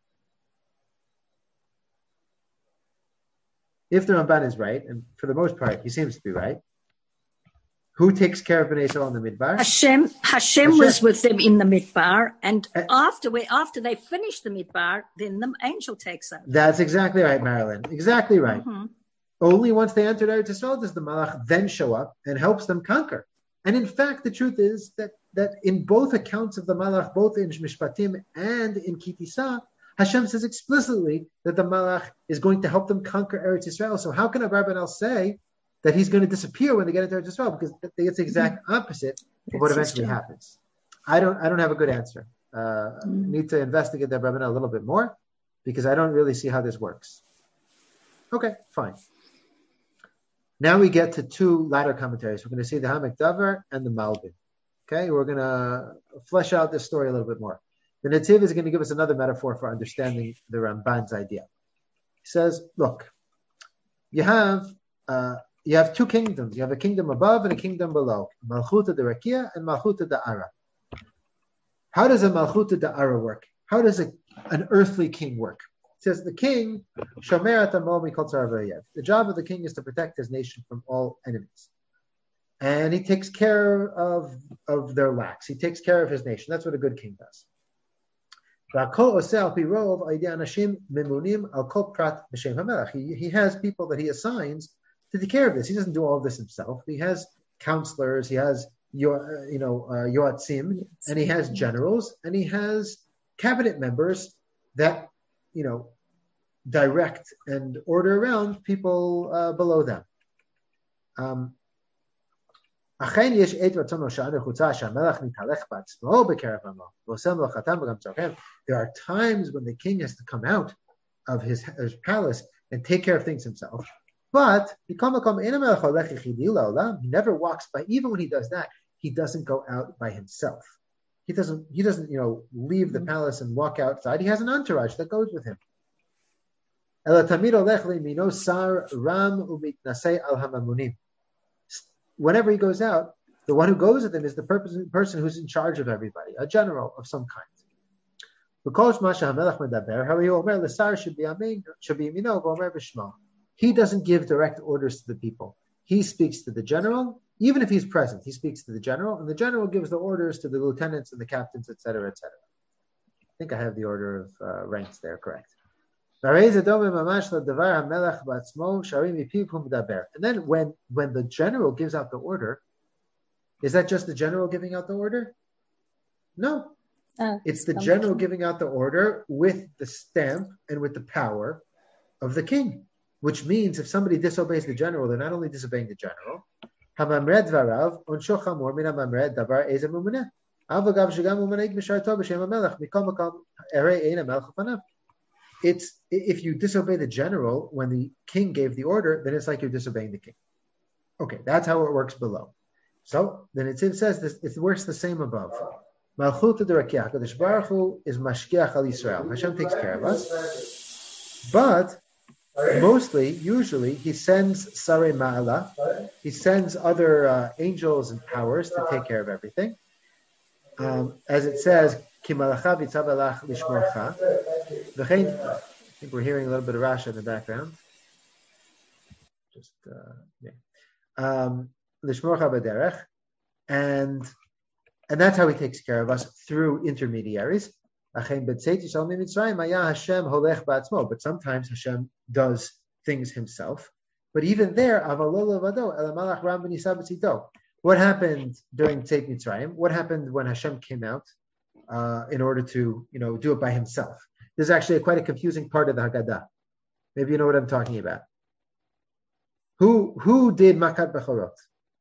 If the Ramban is right, and for the most part, he seems to be right, who takes care of Bnei Yisrael in the midbar? Hashem, Hashem. Hashem was with them in the midbar, and uh, after we, after they finish the midbar, then the angel takes over. That's exactly right, Marilyn. Exactly right. Mm-hmm. Only once they enter Eretz Yisrael does the Malach then show up and helps them conquer. And in fact, the truth is that that in both accounts of the Malach, both in Mishpatim and in Kitisa, Hashem says explicitly that the Malach is going to help them conquer Eretz Yisrael. So how can Abarbanel say that he's going to disappear when they get into Eretz Yisrael? Because it's the exact opposite of what eventually happens. I don't I don't have a good answer. Uh, I need to investigate the Abarbanel a little bit more because I don't really see how this works. Okay, fine. Now we get to two latter commentaries. We're going to see the Hamek Davar and the Malbim. Okay, we're going to flesh out this story a little bit more. The Netziv is going to give us another metaphor for understanding the Ramban's idea. He says, look, you have uh, you have two kingdoms. You have a kingdom above and a kingdom below. Malchuta de Rakia and Malchuta de Ara. How does a Malchuta de Ara work? How does a, an earthly king work? It says the king, Shomer Atamo Mikol Tzar V'Oyev. The job of the king is to protect his nation from all enemies. And he takes care of, of their lacks. He takes care of his nation. That's what a good king does. He, he has people that he assigns to take care of this. He doesn't do all of this himself. He has counselors, he has you know uh, yoatzim, and he has generals, and he has cabinet members that you know direct and order around people uh, below them. Um, There are times when the king has to come out of his, his palace and take care of things himself. But he never walks by, even when he does that, he doesn't go out by himself. He doesn't, he doesn't, you know, leave the palace and walk outside. He has an entourage that goes with him. Whenever he goes out, the one who goes with him is the person who's in charge of everybody, a general of some kind. He doesn't give direct orders to the people. He speaks to the general, even if he's present. He speaks to the general, and the general gives the orders to the lieutenants and the captains, et cetera, et cetera. I think I have the order of uh, ranks there correct. And then when, when the general gives out the order, is that just the general giving out the order? No. Uh, it's the general giving out the order with the stamp and with the power of the king, which means if somebody disobeys the general, they're not only disobeying the general, it's if you disobey the general when the king gave the order, then it's like you're disobeying the king. Okay, that's how it works below. So then it says this, it works the same above. Malchut D'Rakia, HaKadosh Baruch Hu is Mashkiach al Yisrael. Hashem takes care of us, but mostly, usually, he sends Sarei Ma'ala. He sends other uh, angels and powers to take care of everything. Um, as it says, Ki malacha v'tzav lishmorcha. I think we're hearing a little bit of Rasha in the background. Just, uh, yeah. Um, Lishmorcha b'derech. And, and that's how he takes care of us, through intermediaries. But sometimes Hashem does things himself. But even there, what happened during Tzeit Mitzrayim? What happened when Hashem came out uh, in order to, you know, do it by himself? There's actually a, quite a confusing part of the Haggadah. Maybe you know what I'm talking about. Who who did Makat Bechorot?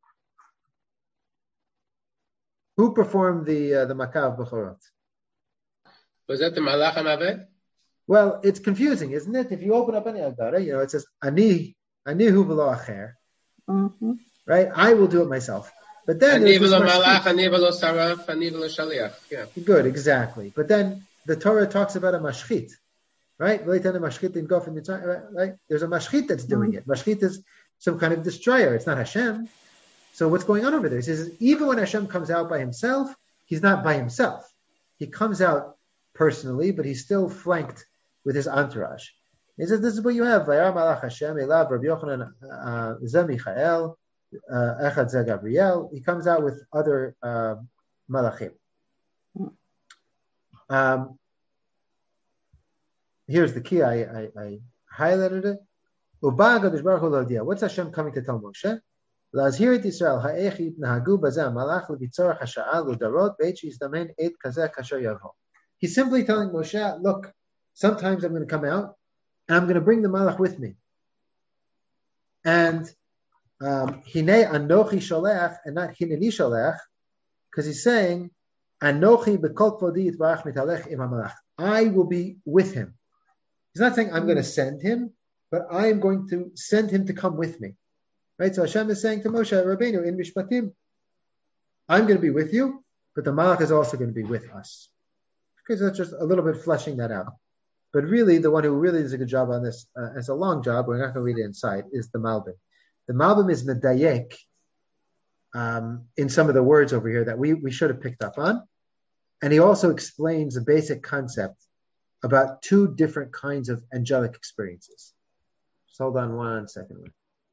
Who performed the uh, the Makat Bechorot? Was that the Malach HaMaved? Well, it's confusing, isn't it? If you open up any Haggadah, you know, it says, Ani, Ani hu v'lo acher. Mm-hmm. Right? I will do it myself. But then Ani v'lo Malach, Ani v'lo Saraf, Ani v'lo Shaliach. Yeah. Good, exactly. But then the Torah talks about a mashchit, right? Right? There's a mashchit that's doing it. Mashchit is some kind of destroyer. It's not Hashem. So what's going on over there? He says, even when Hashem comes out by himself, he's not by himself. He comes out personally, but he's still flanked with his entourage. He says, this is what you have. Vayar malach Hashem, Elav, Rabbi Yochanan, Zeh Michael, Echad Zeh Gabriel. He comes out with other uh, malachim. Um, here's the key. I, I, I highlighted it. What's Hashem coming to tell Moshe? Lazhirit Yisrael ha'echid nahagu bazeh malach lebitzorach hasha'al udarot be'etchi izdamen et kazeh kasher yavo. He's simply telling Moshe, look, sometimes I'm going to come out and I'm going to bring the malach with me. And Hinei anochi sholech and not hineni sholech, because he's saying, Anochi bekol kvodi yitbarach mitalech im hamalach. I will be with him. He's not saying I'm going to send him, but I am going to send him to come with me. Right? So Hashem is saying to Moshe Rabbeinu in Mishpatim, I'm going to be with you, but the malach is also going to be with us. Because that's just a little bit fleshing that out. But really, the one who really does a good job on this, uh, it's a long job, we're not going to read it inside, is the Malbim. the Malbim is medayek um, in some of the words over here that we, we should have picked up on. And he also explains a basic concept about two different kinds of angelic experiences. Just hold on one second.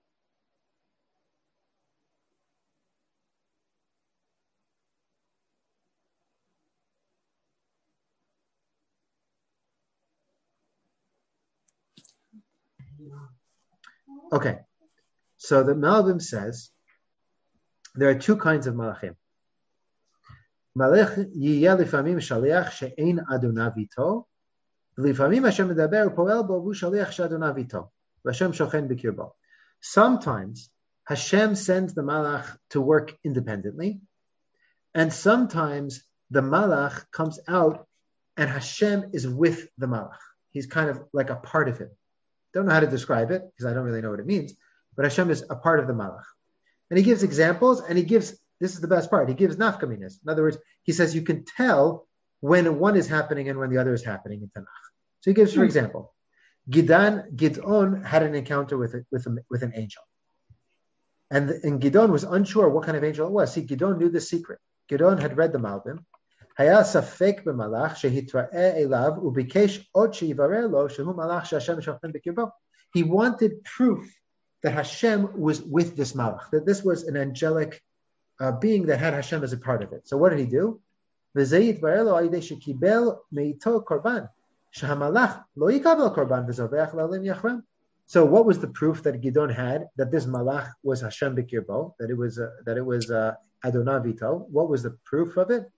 Okay, so the Malbim says there are two kinds of malachim. Malach yiyeh lifamim shaliach she'ein adonav ito, v'lifamim Hashem medaber u'poel bo v'hu shaliach she'adonav ito, v'Hashem shochen b'kirbo. Sometimes Hashem sends the malach to work independently, and sometimes the malach comes out and Hashem is with the malach. He's kind of like a part of him. Don't know how to describe it because I don't really know what it means, but Hashem is a part of the malach. And he gives examples, and he gives, this is the best part, he gives nafkaminas. In other words, he says you can tell when one is happening and when the other is happening in Tanakh. So he gives, for example, Gidan, Gidon had an encounter with, a, with, a, with an angel. And, and Gidon was unsure what kind of angel it was. See, Gidon knew the secret. Gidon had read the Malbim. Haya safek b'malach shehitra'eh elav ubikesh od sheyivareh lo shehu malach sheHashem shochen b'kirbo. He wanted proof that Hashem was with this malach, that this was an angelic uh, being that had Hashem as a part of it. So what did he do? V'zeh yitvareh lo ayidei shekibel meito korban shehamalach lo yikabel korban v'zoveach la'olim yachrem. So what was the proof that Gidon had that this malach was Hashem b'kirbo, that it was uh, that it was uh, Adonav ito? What was the proof of it?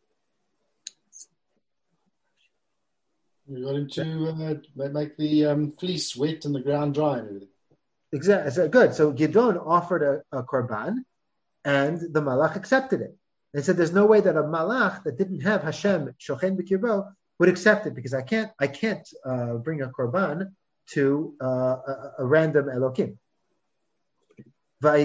We got him to uh, make the um, fleece wet and the ground dry and everything. Exactly. So good. So Gidon offered a, a korban, and the malach accepted it. They said, "There's no way that a malach that didn't have Hashem shochen b'kirbo would accept it because I can't, I can't uh, bring a korban to uh, a, a random Elokim." Fine.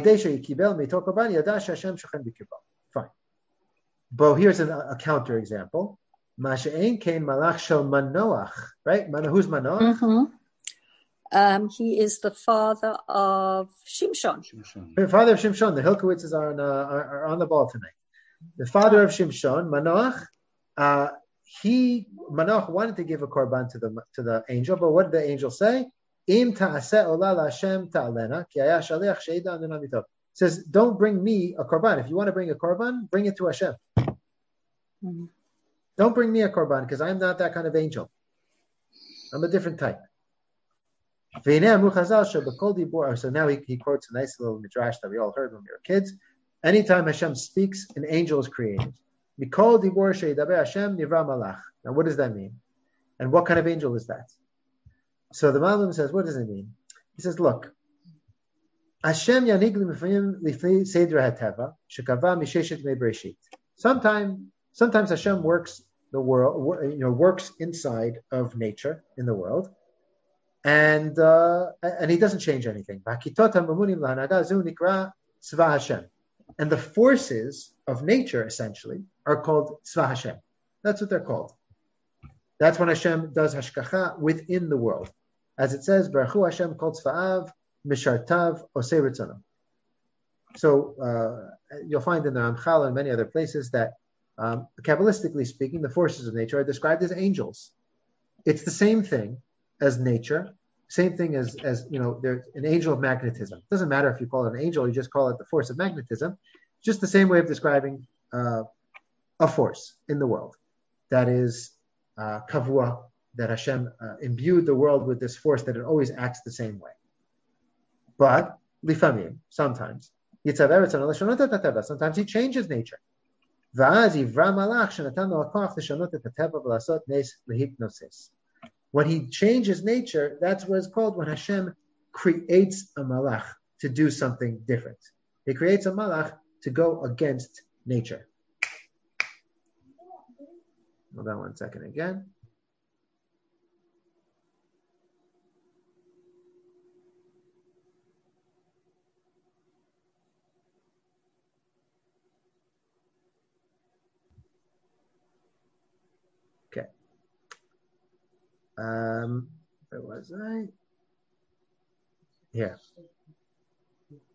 But here's an, a counter example. Masha'en kain malach shel Manoach, right? Who's Manoach? Mm-hmm. Um, he is the father of Shimshon. Shimshon. The father of Shimshon. The Hilkowitzes are on, uh, are, are on the ball tonight. The father of Shimshon, Manoach, uh, he Manoach wanted to give a korban to the to the angel, but what did the angel say? Im ta'aseh ola la'Hashem ta'alena ki haya shaliach she'ida adonai mito. Says, don't bring me a korban. If you want to bring a korban, bring it to Hashem. Mm-hmm. Don't bring me a korban because I'm not that kind of angel. I'm a different type. So now he, he quotes a nice little midrash that we all heard when we were kids. Anytime Hashem speaks, an angel is created. Now what does that mean? And what kind of angel is that? So the Malbim says, what does it mean? He says, look, Hashem yanig lifnei sedra hateva shekava misheshet mei bereshit. Sometimes, sometimes Hashem works the world, you know, works inside of nature in the world, and uh, and He doesn't change anything. And the forces of nature essentially are called tzva Hashem. That's what they're called. That's when Hashem does hashkacha within the world, as it says, Baruch Hashem kol tzva'av mishartav osei ritzonam. So uh, you'll find in the Ramchal and many other places that, um, Kabbalistically speaking, the forces of nature are described as angels. It's the same thing as nature, same thing as, as you know, there's an angel of magnetism. It doesn't matter if you call it an angel, you just call it the force of magnetism. It's just the same way of describing uh, a force in the world that is uh, kavua, that Hashem uh, imbued the world with this force that it always acts the same way. But lifamim, sometimes, sometimes He changes nature. When He changes nature, that's what it's called when Hashem creates a malach to do something different. He creates a malach to go against nature. Hold on one second again. Okay. Um, where was I? Here.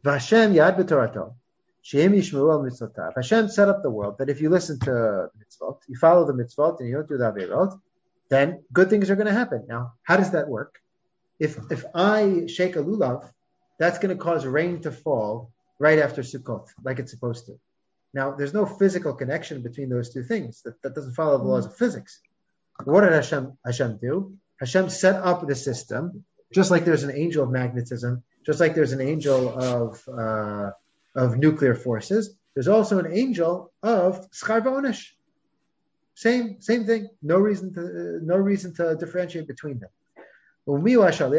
Vashem yad b'torato. She'em yishmeru al mitzvotav. Hashem set up the world that if you listen to mitzvot, you follow the mitzvot, and you don't do the averot, then good things are going to happen. Now, how does that work? If if I shake a lulav, that's going to cause rain to fall right after Sukkot, like it's supposed to. Now, there's no physical connection between those two things. That, that doesn't follow the laws of physics. What did Hashem, Hashem do? Hashem set up the system, just like there's an angel of magnetism, just like there's an angel of uh, of nuclear forces. There's also an angel of schar v'onesh. Same same thing. No reason to uh, no reason to differentiate between them. Who's in charge of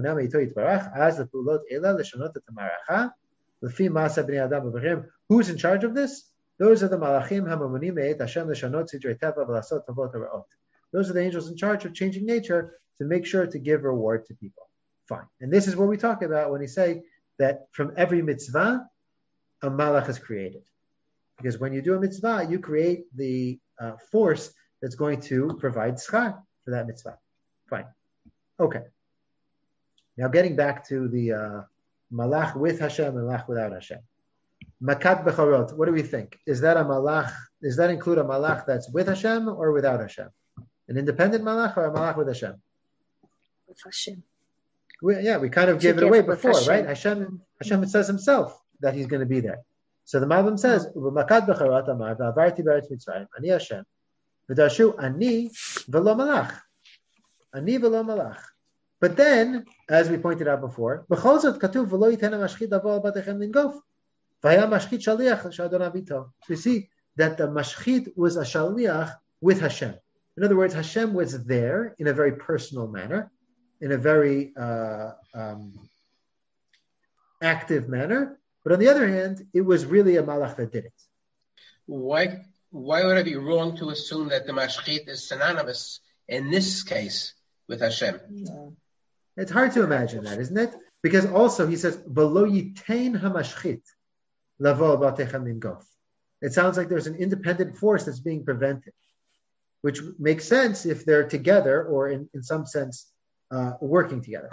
this? Those are the malachim hamamunim me'et Hashem l'shanot sidrei teva v'lasot tavot ha'ra'ot. Those are the angels in charge of changing nature to make sure to give reward to people. Fine. And this is what we talk about when we say that from every mitzvah, a malach is created. Because when you do a mitzvah, you create the uh, force that's going to provide schar for that mitzvah. Fine. Okay. Now getting back to the uh, malach with Hashem and malach without Hashem. Makat becharot, what do we think? Is that a malach, does that include a malach that's with Hashem or without Hashem? An independent malach or a malach with Hashem? With Hashem. We, yeah, we kind of gave it away before, Hashem. right? Hashem, Hashem says himself that he's going to be there. So the Malbim says, "Makat becharot amar v'avarti b'eretz Mitzrayim ani Hashem v'darshu ani v'lo malach, ani v'lo malach." But then, as we pointed out before, b'chol zot katuv v'lo yiten ha'mashchit lavo al batechem lingof v'haya mashchit shaliach sh'adon avito. So you see that the mashchit was a shaliach with Hashem. In other words, Hashem was there in a very personal manner, in a very uh, um, active manner. But on the other hand, it was really a malach that did it. Why, why would it be wrong to assume that the mashchit is synonymous in this case with Hashem? Yeah. It's hard to imagine that, isn't it? Because also he says, "V'lo yitain hamashchit lavo b'atechem lingof." It sounds like there's an independent force that's being prevented, which makes sense if they're together or in, in some sense uh, working together.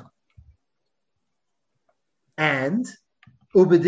And there was a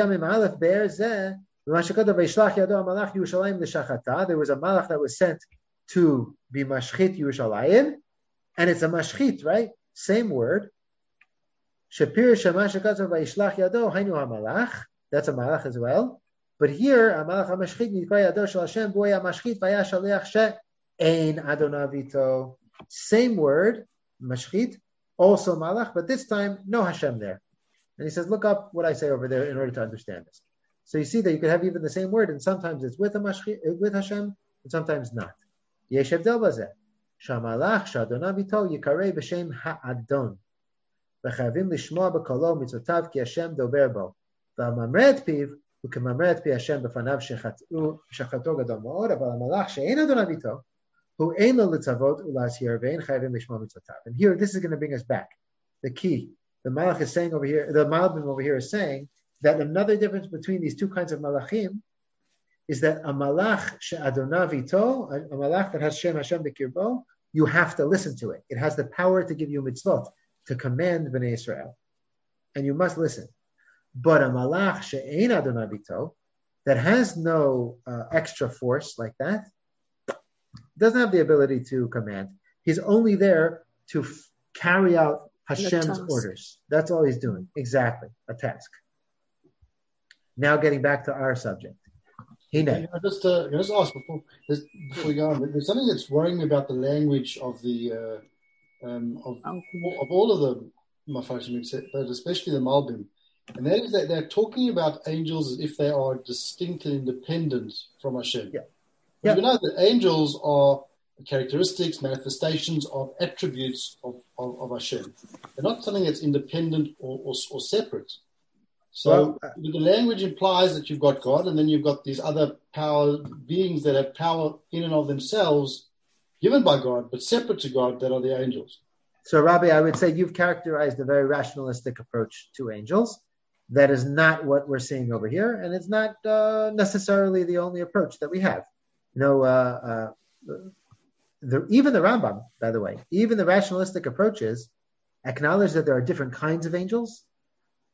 malach that was sent to be mashchit Yerushalayim, and it's a mashchit, right? Same word. Shapir shemashakatav vayishlach yado hainu hamalach. That's a malach as well. But here, a malach hamashchit nikra yado shel Hashem boy hamashchit vaya shaliach she'ein adonavito. Same word, mashchit, also malach, but this time no Hashem there. And he says, look up what I say over there in order to understand this. So you see that you could have even the same word, and sometimes it's with a mashchit, with Hashem, and sometimes not. Yesh hebdel bazeh. Shamalach shadonavito yikarei b'shem ha'adon. V'chavim lishmoa b'kolo mitzotav ki Hashem dober bo. V'amamret piv u'kemamret pi Hashem b'fanav shechato gadol ma'od. Aval hamalach she'ein adonavito hu ein lo litzavot u'lasir ve'ein chavim lishmoa mitzotav. And here, this is going to bring us back. The key. The malach is saying over here, the malbim over here is saying that another difference between these two kinds of malachim is that a malach she'adonavito, a malach that has Shem Hashem b'kirbo, you have to listen to it. It has the power to give you mitzvot, to command Bnei Israel, and you must listen. But a malach she'ein adonavito, that has no uh, extra force like that, doesn't have the ability to command. He's only there to f- carry out Hashem's orders. That's all he's doing. Exactly. A task. Now getting back to our subject. Hine. I just, uh, just ask before, before we go on, there's something that's worrying me about the language of the uh, um, of, of all of the Mafashim, but especially the Malbim. And that is that they're talking about angels as if they are distinct and independent from Hashem. Yeah. But Yeah. we know that angels are characteristics, manifestations of attributes of, of, of Hashem. They're not something that's independent or, or, or separate. So Well, uh, the language implies that you've got God, and then you've got these other power beings that have power in and of themselves, given by God, but separate to God, that are the angels. So, Rabbi, I would say you've characterized a very rationalistic approach to angels. That is not what we're seeing over here, and it's not uh, necessarily the only approach that we have. You know, uh, uh, the, even the Rambam, by the way, even the rationalistic approaches acknowledge that there are different kinds of angels,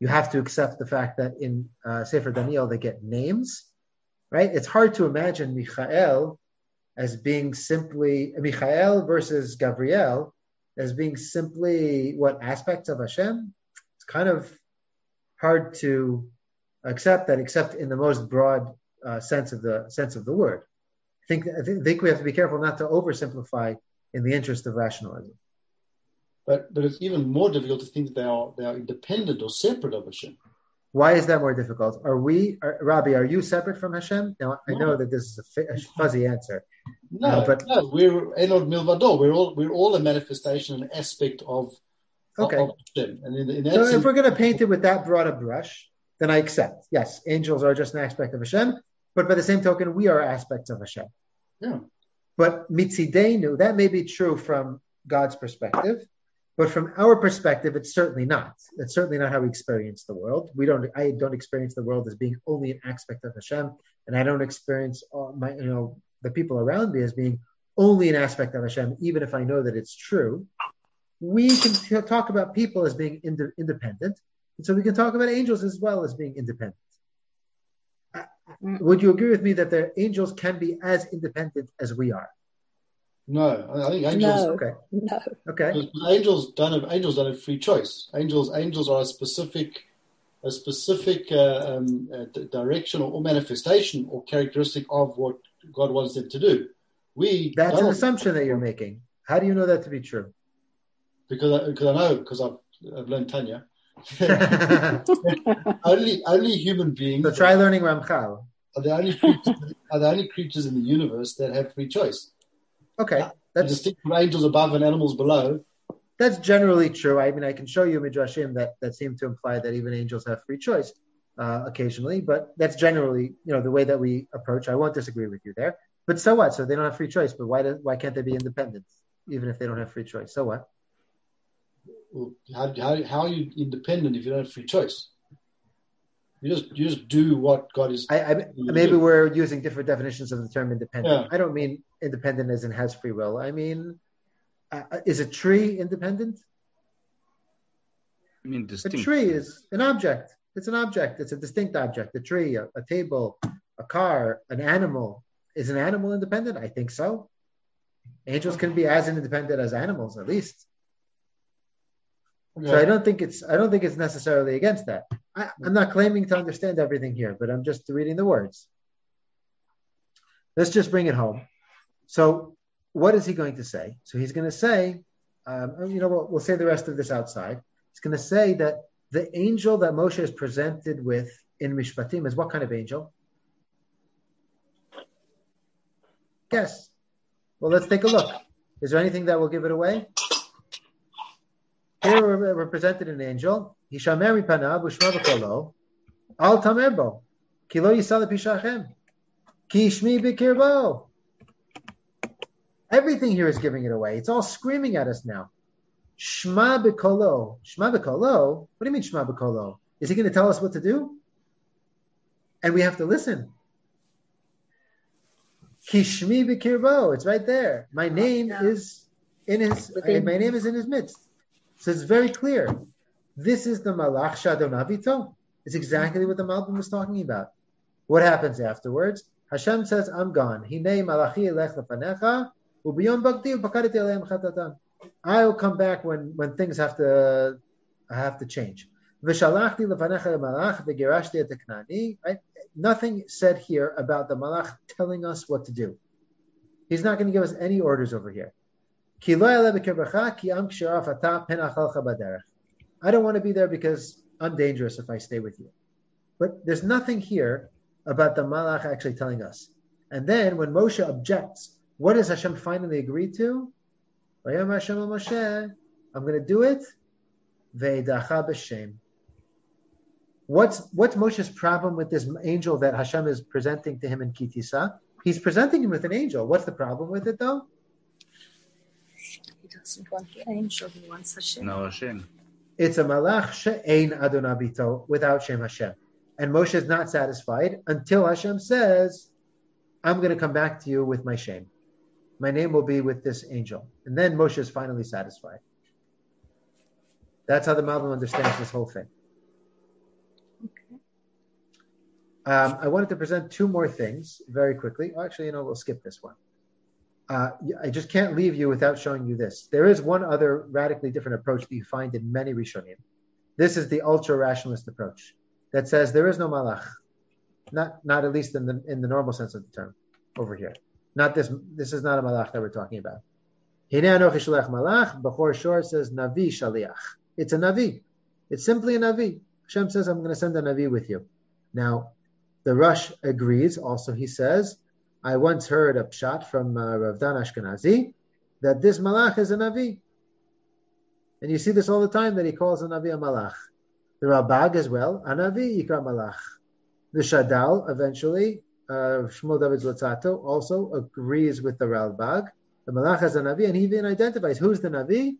You have to accept the fact that in uh, Sefer Daniel they get names, right? It's hard to imagine Michael as being simply, Michael versus Gabriel as being simply what aspects of Hashem. It's kind of hard to accept that, except in the most broad uh, sense of the sense of the word. I think I think we have to be careful not to oversimplify in the interest of rationalism. But but it's even more difficult to think that they are they are independent or separate of Hashem. Why is that more difficult? Are we, are, Rabbi? Are you separate from Hashem? Now I No. know that this is a, fi- a fuzzy answer. No, Uh, but- no, we're Enod Milvado. We're all we're all a manifestation, an aspect of, Okay. of Hashem. And in, in that So sense, if we're going to paint it with that broad a brush, then I accept. Yes, angels are just an aspect of Hashem, but by the same token, we are aspects of Hashem. yeah. But mitzidenu, that may be true from God's perspective, but from our perspective, it's certainly not. It's certainly not how we experience the world. We don't. I don't experience the world as being only an aspect of Hashem, and I don't experience all my, you know, the people around me as being only an aspect of Hashem, even if I know that it's true. We can t- talk about people as being ind- independent, and so we can talk about angels as well as being independent. Uh, Would you agree with me that the angels can be as independent as we are? No, I I think angels. No. Okay. No. Okay. Because angels don't have angels don't have free choice. Angels angels are a specific a specific uh, um, uh, d- direction or, or manifestation or characteristic of what God wants them to do. We That's an don't, assumption that you're making. How do you know that to be true? because I, because I know because I've I've learned Tanya. only only human beings So try learning Ramchal. are the only creatures, are the only creatures in the universe that have free choice. Okay, And that's distinct from angels above and animals below. that's generally true. I mean, I can show you midrashim that that seem to imply that even angels have free choice uh, occasionally, but that's generally, you know, the way that we approach. I won't disagree with you there. But so what? So they don't have free choice, but why do, why can't they be independent, even if they don't have free choice? So what? Well, how, how, how are you independent if you don't have free choice? You just you just do what God is. I, I maybe we're using different definitions of the term independent. Yeah. I don't mean independent as in has free will. I mean, uh, is a tree independent? I mean, A distinct. tree is an object. It's an object. It's a distinct object. A tree, a, a table, a car, an animal. Is an animal independent? I think so. Angels can be as independent as animals, at least. So I don't think it's I don't think it's necessarily against that. I, I'm not claiming to understand everything here, but I'm just reading the words. Let's just bring it home. So what is he going to say? So he's going to say, um, you know, we'll, we'll say the rest of this outside. He's going to say that the angel that Moshe is presented with in Mishpatim is what kind of angel? Guess. Well, let's take a look. Is there anything that will give it away? Here we're, we're presented an angel. Hishamer mipanav u'shma b'kolo al tamer bo ki lo yisal pishachem ki shmi b'kirbo. Everything here is giving it away. It's all screaming at us now. Shma b'kolo. Shma b'kolo? What do you mean shma b'kolo? Is he going to tell us what to do? And we have to listen. Ki shmi b'kirbo. It's right there. My name is in his. Within. My name is in his midst. So it's very clear. This is the Malach Shadonavito. It's exactly what the Malbim was talking about. What happens afterwards? Hashem says, I'm gone. Hinei malachi elech lefanecha, ubiyom bagdi ubakadeti aleim chatatan. I'll come back when, when things have to have to change. V'shalachti lefanecha malach v'gerashti et eknani. Right? Nothing said here about the Malach telling us what to do. He's not going to give us any orders over here. I don't want to be there because I'm dangerous if I stay with you. But there's nothing here about the Malach actually telling us. And then when Moshe objects, what does Hashem finally agree to? I'm going to do it. What's, what's Moshe's problem with this angel that Hashem is presenting to him in Kitisa? He's presenting him with an angel. What's the problem with it though? He doesn't want the angel, he wants Hashem. No Hashem. It's a malach she'ein adonabito, without Shem Hashem. And Moshe is not satisfied until Hashem says, I'm going to come back to you with my Shem. My name will be with this angel. And then Moshe is finally satisfied. That's how the Malbim understands this whole thing. Um, I wanted to present two more things very quickly. Actually, you know, we'll skip this one. Uh, I just can't leave you without showing you this. There is one other radically different approach that you find in many Rishonim. This is the ultra-rationalist approach that says there is no malach, not not at least in the in the normal sense of the term over here. Not this. This is not a malach that we're talking about. Hinei anochi sholech malach. Bechor Shor says navi shaliach. It's a navi. It's simply a navi. Hashem says, I'm going to send a navi with you. Now, the Rush agrees. Also, he says, I once heard a pshat from uh, Rav Dan Ashkenazi that this malach is a navi. And you see this all the time, that he calls a navi a malach. The Ralbag as well, a navi yikra malach. The Shadal, eventually, uh, Shmuel David Zlotzato, also agrees with the Ralbag. The malach is a navi, and he even identifies who's the navi.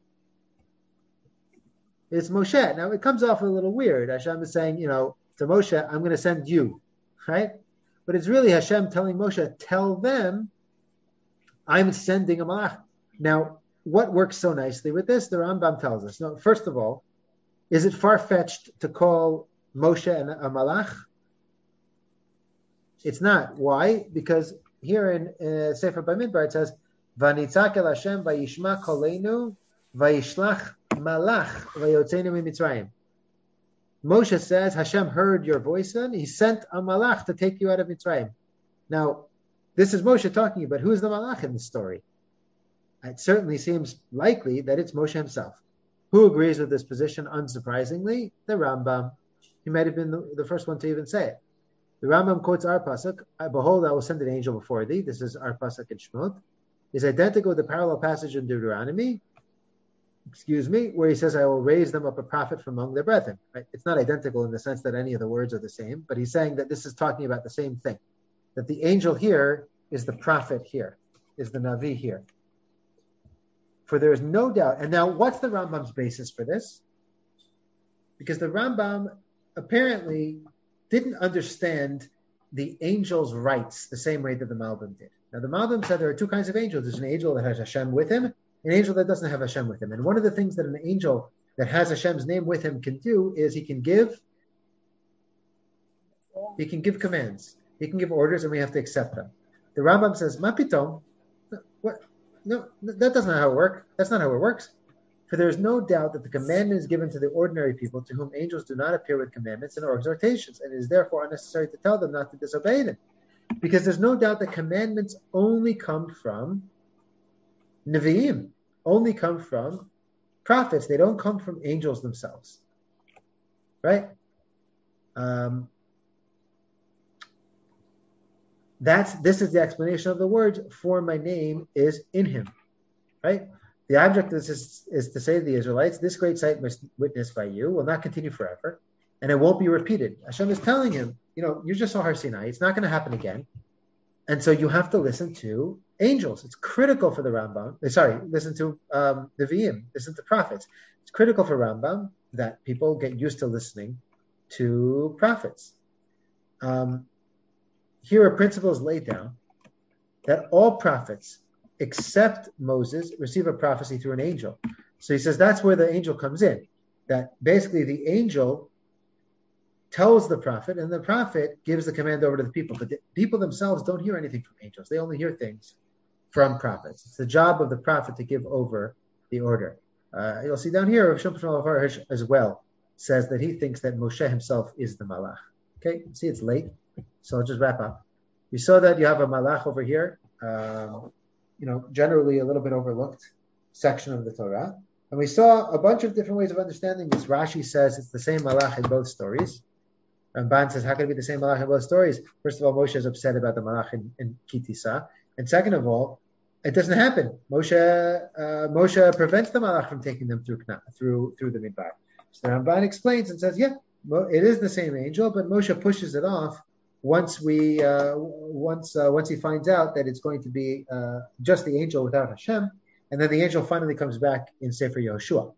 It's Moshe. Now, it comes off a little weird. Hashem is saying, you know, to Moshe, I'm going to send you, right? But it's really Hashem telling Moshe, tell them I'm sending a malach. Now, what works so nicely with this? The Rambam tells us. No, first of all, is it far-fetched to call Moshe a malach? It's not. Why? Because here in uh, Sefer Bamidbar it says, "Vanitzak el Hashem vayishma koleinu vayishlach malach vayotzenu miMitzrayim." Moshe says, Hashem heard your voice and he sent a malach to take you out of Mitzrayim. Now, this is Moshe talking about who's the malach in the story. It certainly seems likely that it's Moshe himself. Who agrees with this position? Unsurprisingly, the Rambam. He might have been the, the first one to even say it. The Rambam quotes our pasuk, "Behold, I will send an angel before thee." This is our pasuk in Shemot. Is identical with the parallel passage in Deuteronomy, excuse me, where he says, I will raise them up a prophet from among their brethren. Right? It's not identical in the sense that any of the words are the same, but he's saying that this is talking about the same thing. That the angel here is the prophet here, is the Navi here. For there is no doubt. And now, what's the Rambam's basis for this? Because the Rambam apparently didn't understand the angel's rights the same way that the Malbim did. Now, the Malbim said there are two kinds of angels. There's an angel that has Hashem with him, an angel that doesn't have Hashem with him. And one of the things that an angel that has Hashem's name with him can do is he can give, he can give commands, he can give orders, and we have to accept them. The Rambam says, Ma pitom, what? No, that doesn't know how it works. That's not how it works. For there is no doubt that the commandment is given to the ordinary people to whom angels do not appear with commandments and or exhortations, and it is therefore unnecessary to tell them not to disobey them. Because there's no doubt that commandments only come from Nevi'im, only come from prophets. They don't come from angels themselves. Right? Um, that's this is the explanation of the words, for my name is in him. Right? The object of this is, is to say to the Israelites, this great sight witnessed by you will not continue forever, and it won't be repeated. Hashem is telling him, you know, you just saw Har Sinai. It's not going to happen again. And so you have to listen to angels. It's critical for the Rambam. Sorry, listen to um, the Nevi'im, listen to prophets. It's critical for Rambam that people get used to listening to prophets. Um, here are principles laid down that all prophets, except Moses, receive a prophecy through an angel. So he says that's where the angel comes in. That basically the angel tells the prophet, and the prophet gives the command over to the people. But the people themselves don't hear anything from angels. They only hear things from prophets. It's the job of the prophet to give over the order. Uh, you'll see down here, Rav Shimshon Harish as well says that he thinks that Moshe himself is the malach. Okay, see it's late, so I'll just wrap up. We saw that you have a malach over here, um, you know, generally a little bit overlooked section of the Torah. And we saw a bunch of different ways of understanding this. Rashi says it's the same malach in both stories. Ramban says, how can it be the same malach in both stories? First of all, Moshe is upset about the malach in, in Kitisa. And second of all, it doesn't happen. Moshe uh, Moshe prevents the malach from taking them through through through the midbar. So the Ramban explains and says, yeah, it is the same angel, but Moshe pushes it off once we uh, once uh, once he finds out that it's going to be uh, just the angel without Hashem, and then the angel finally comes back in Sefer Yehoshua.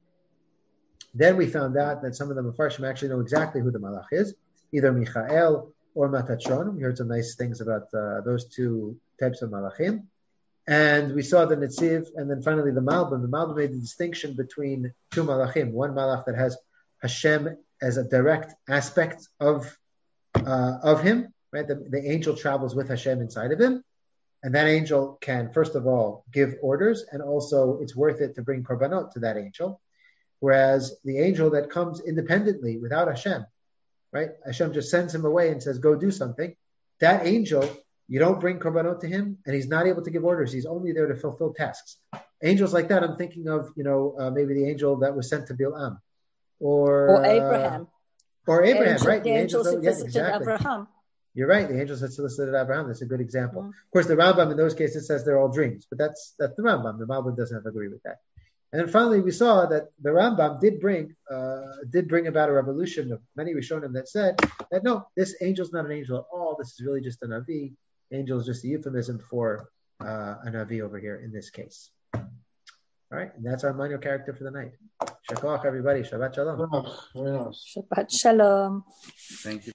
Then we found out that some of the Mefarshim actually know exactly who the malach is, either Michael or Metatron. We heard some nice things about uh, those two types of malachim. And we saw the Netziv, and then finally the Malbim. The Malbim made the distinction between two malachim. One malach that has Hashem as a direct aspect of uh, of him, right? The, the angel travels with Hashem inside of him. And that angel can, first of all, give orders, and also it's worth it to bring korbanot to that angel. Whereas the angel that comes independently without Hashem, right? Hashem just sends him away and says, go do something. That angel, you don't bring korbanot to him, and he's not able to give orders. He's only there to fulfill tasks. Angels like that, I'm thinking of, you know, uh, maybe the angel that was sent to Bil'am. Or, or Abraham. Uh, or Abraham, angel, right? The, the angels that yeah, visited exactly. Abraham. You're right. The angels that solicited Abraham. That's a good example. Mm. Of course, the Rambam in those cases says they're all dreams, but that's that's the Rambam. The Malbim doesn't agree with that. And then finally, we saw that the Rambam did bring uh, did bring about a revolution of many Rishonim that said that no, this angel's not an angel at all. This is really just a Navi. Angel is just a euphemism for uh, a Navi over here in this case. All right, and that's our minor character for the night. Shakoch, everybody. Shabbat shalom. Very nice. Shabbat shalom. Thank you.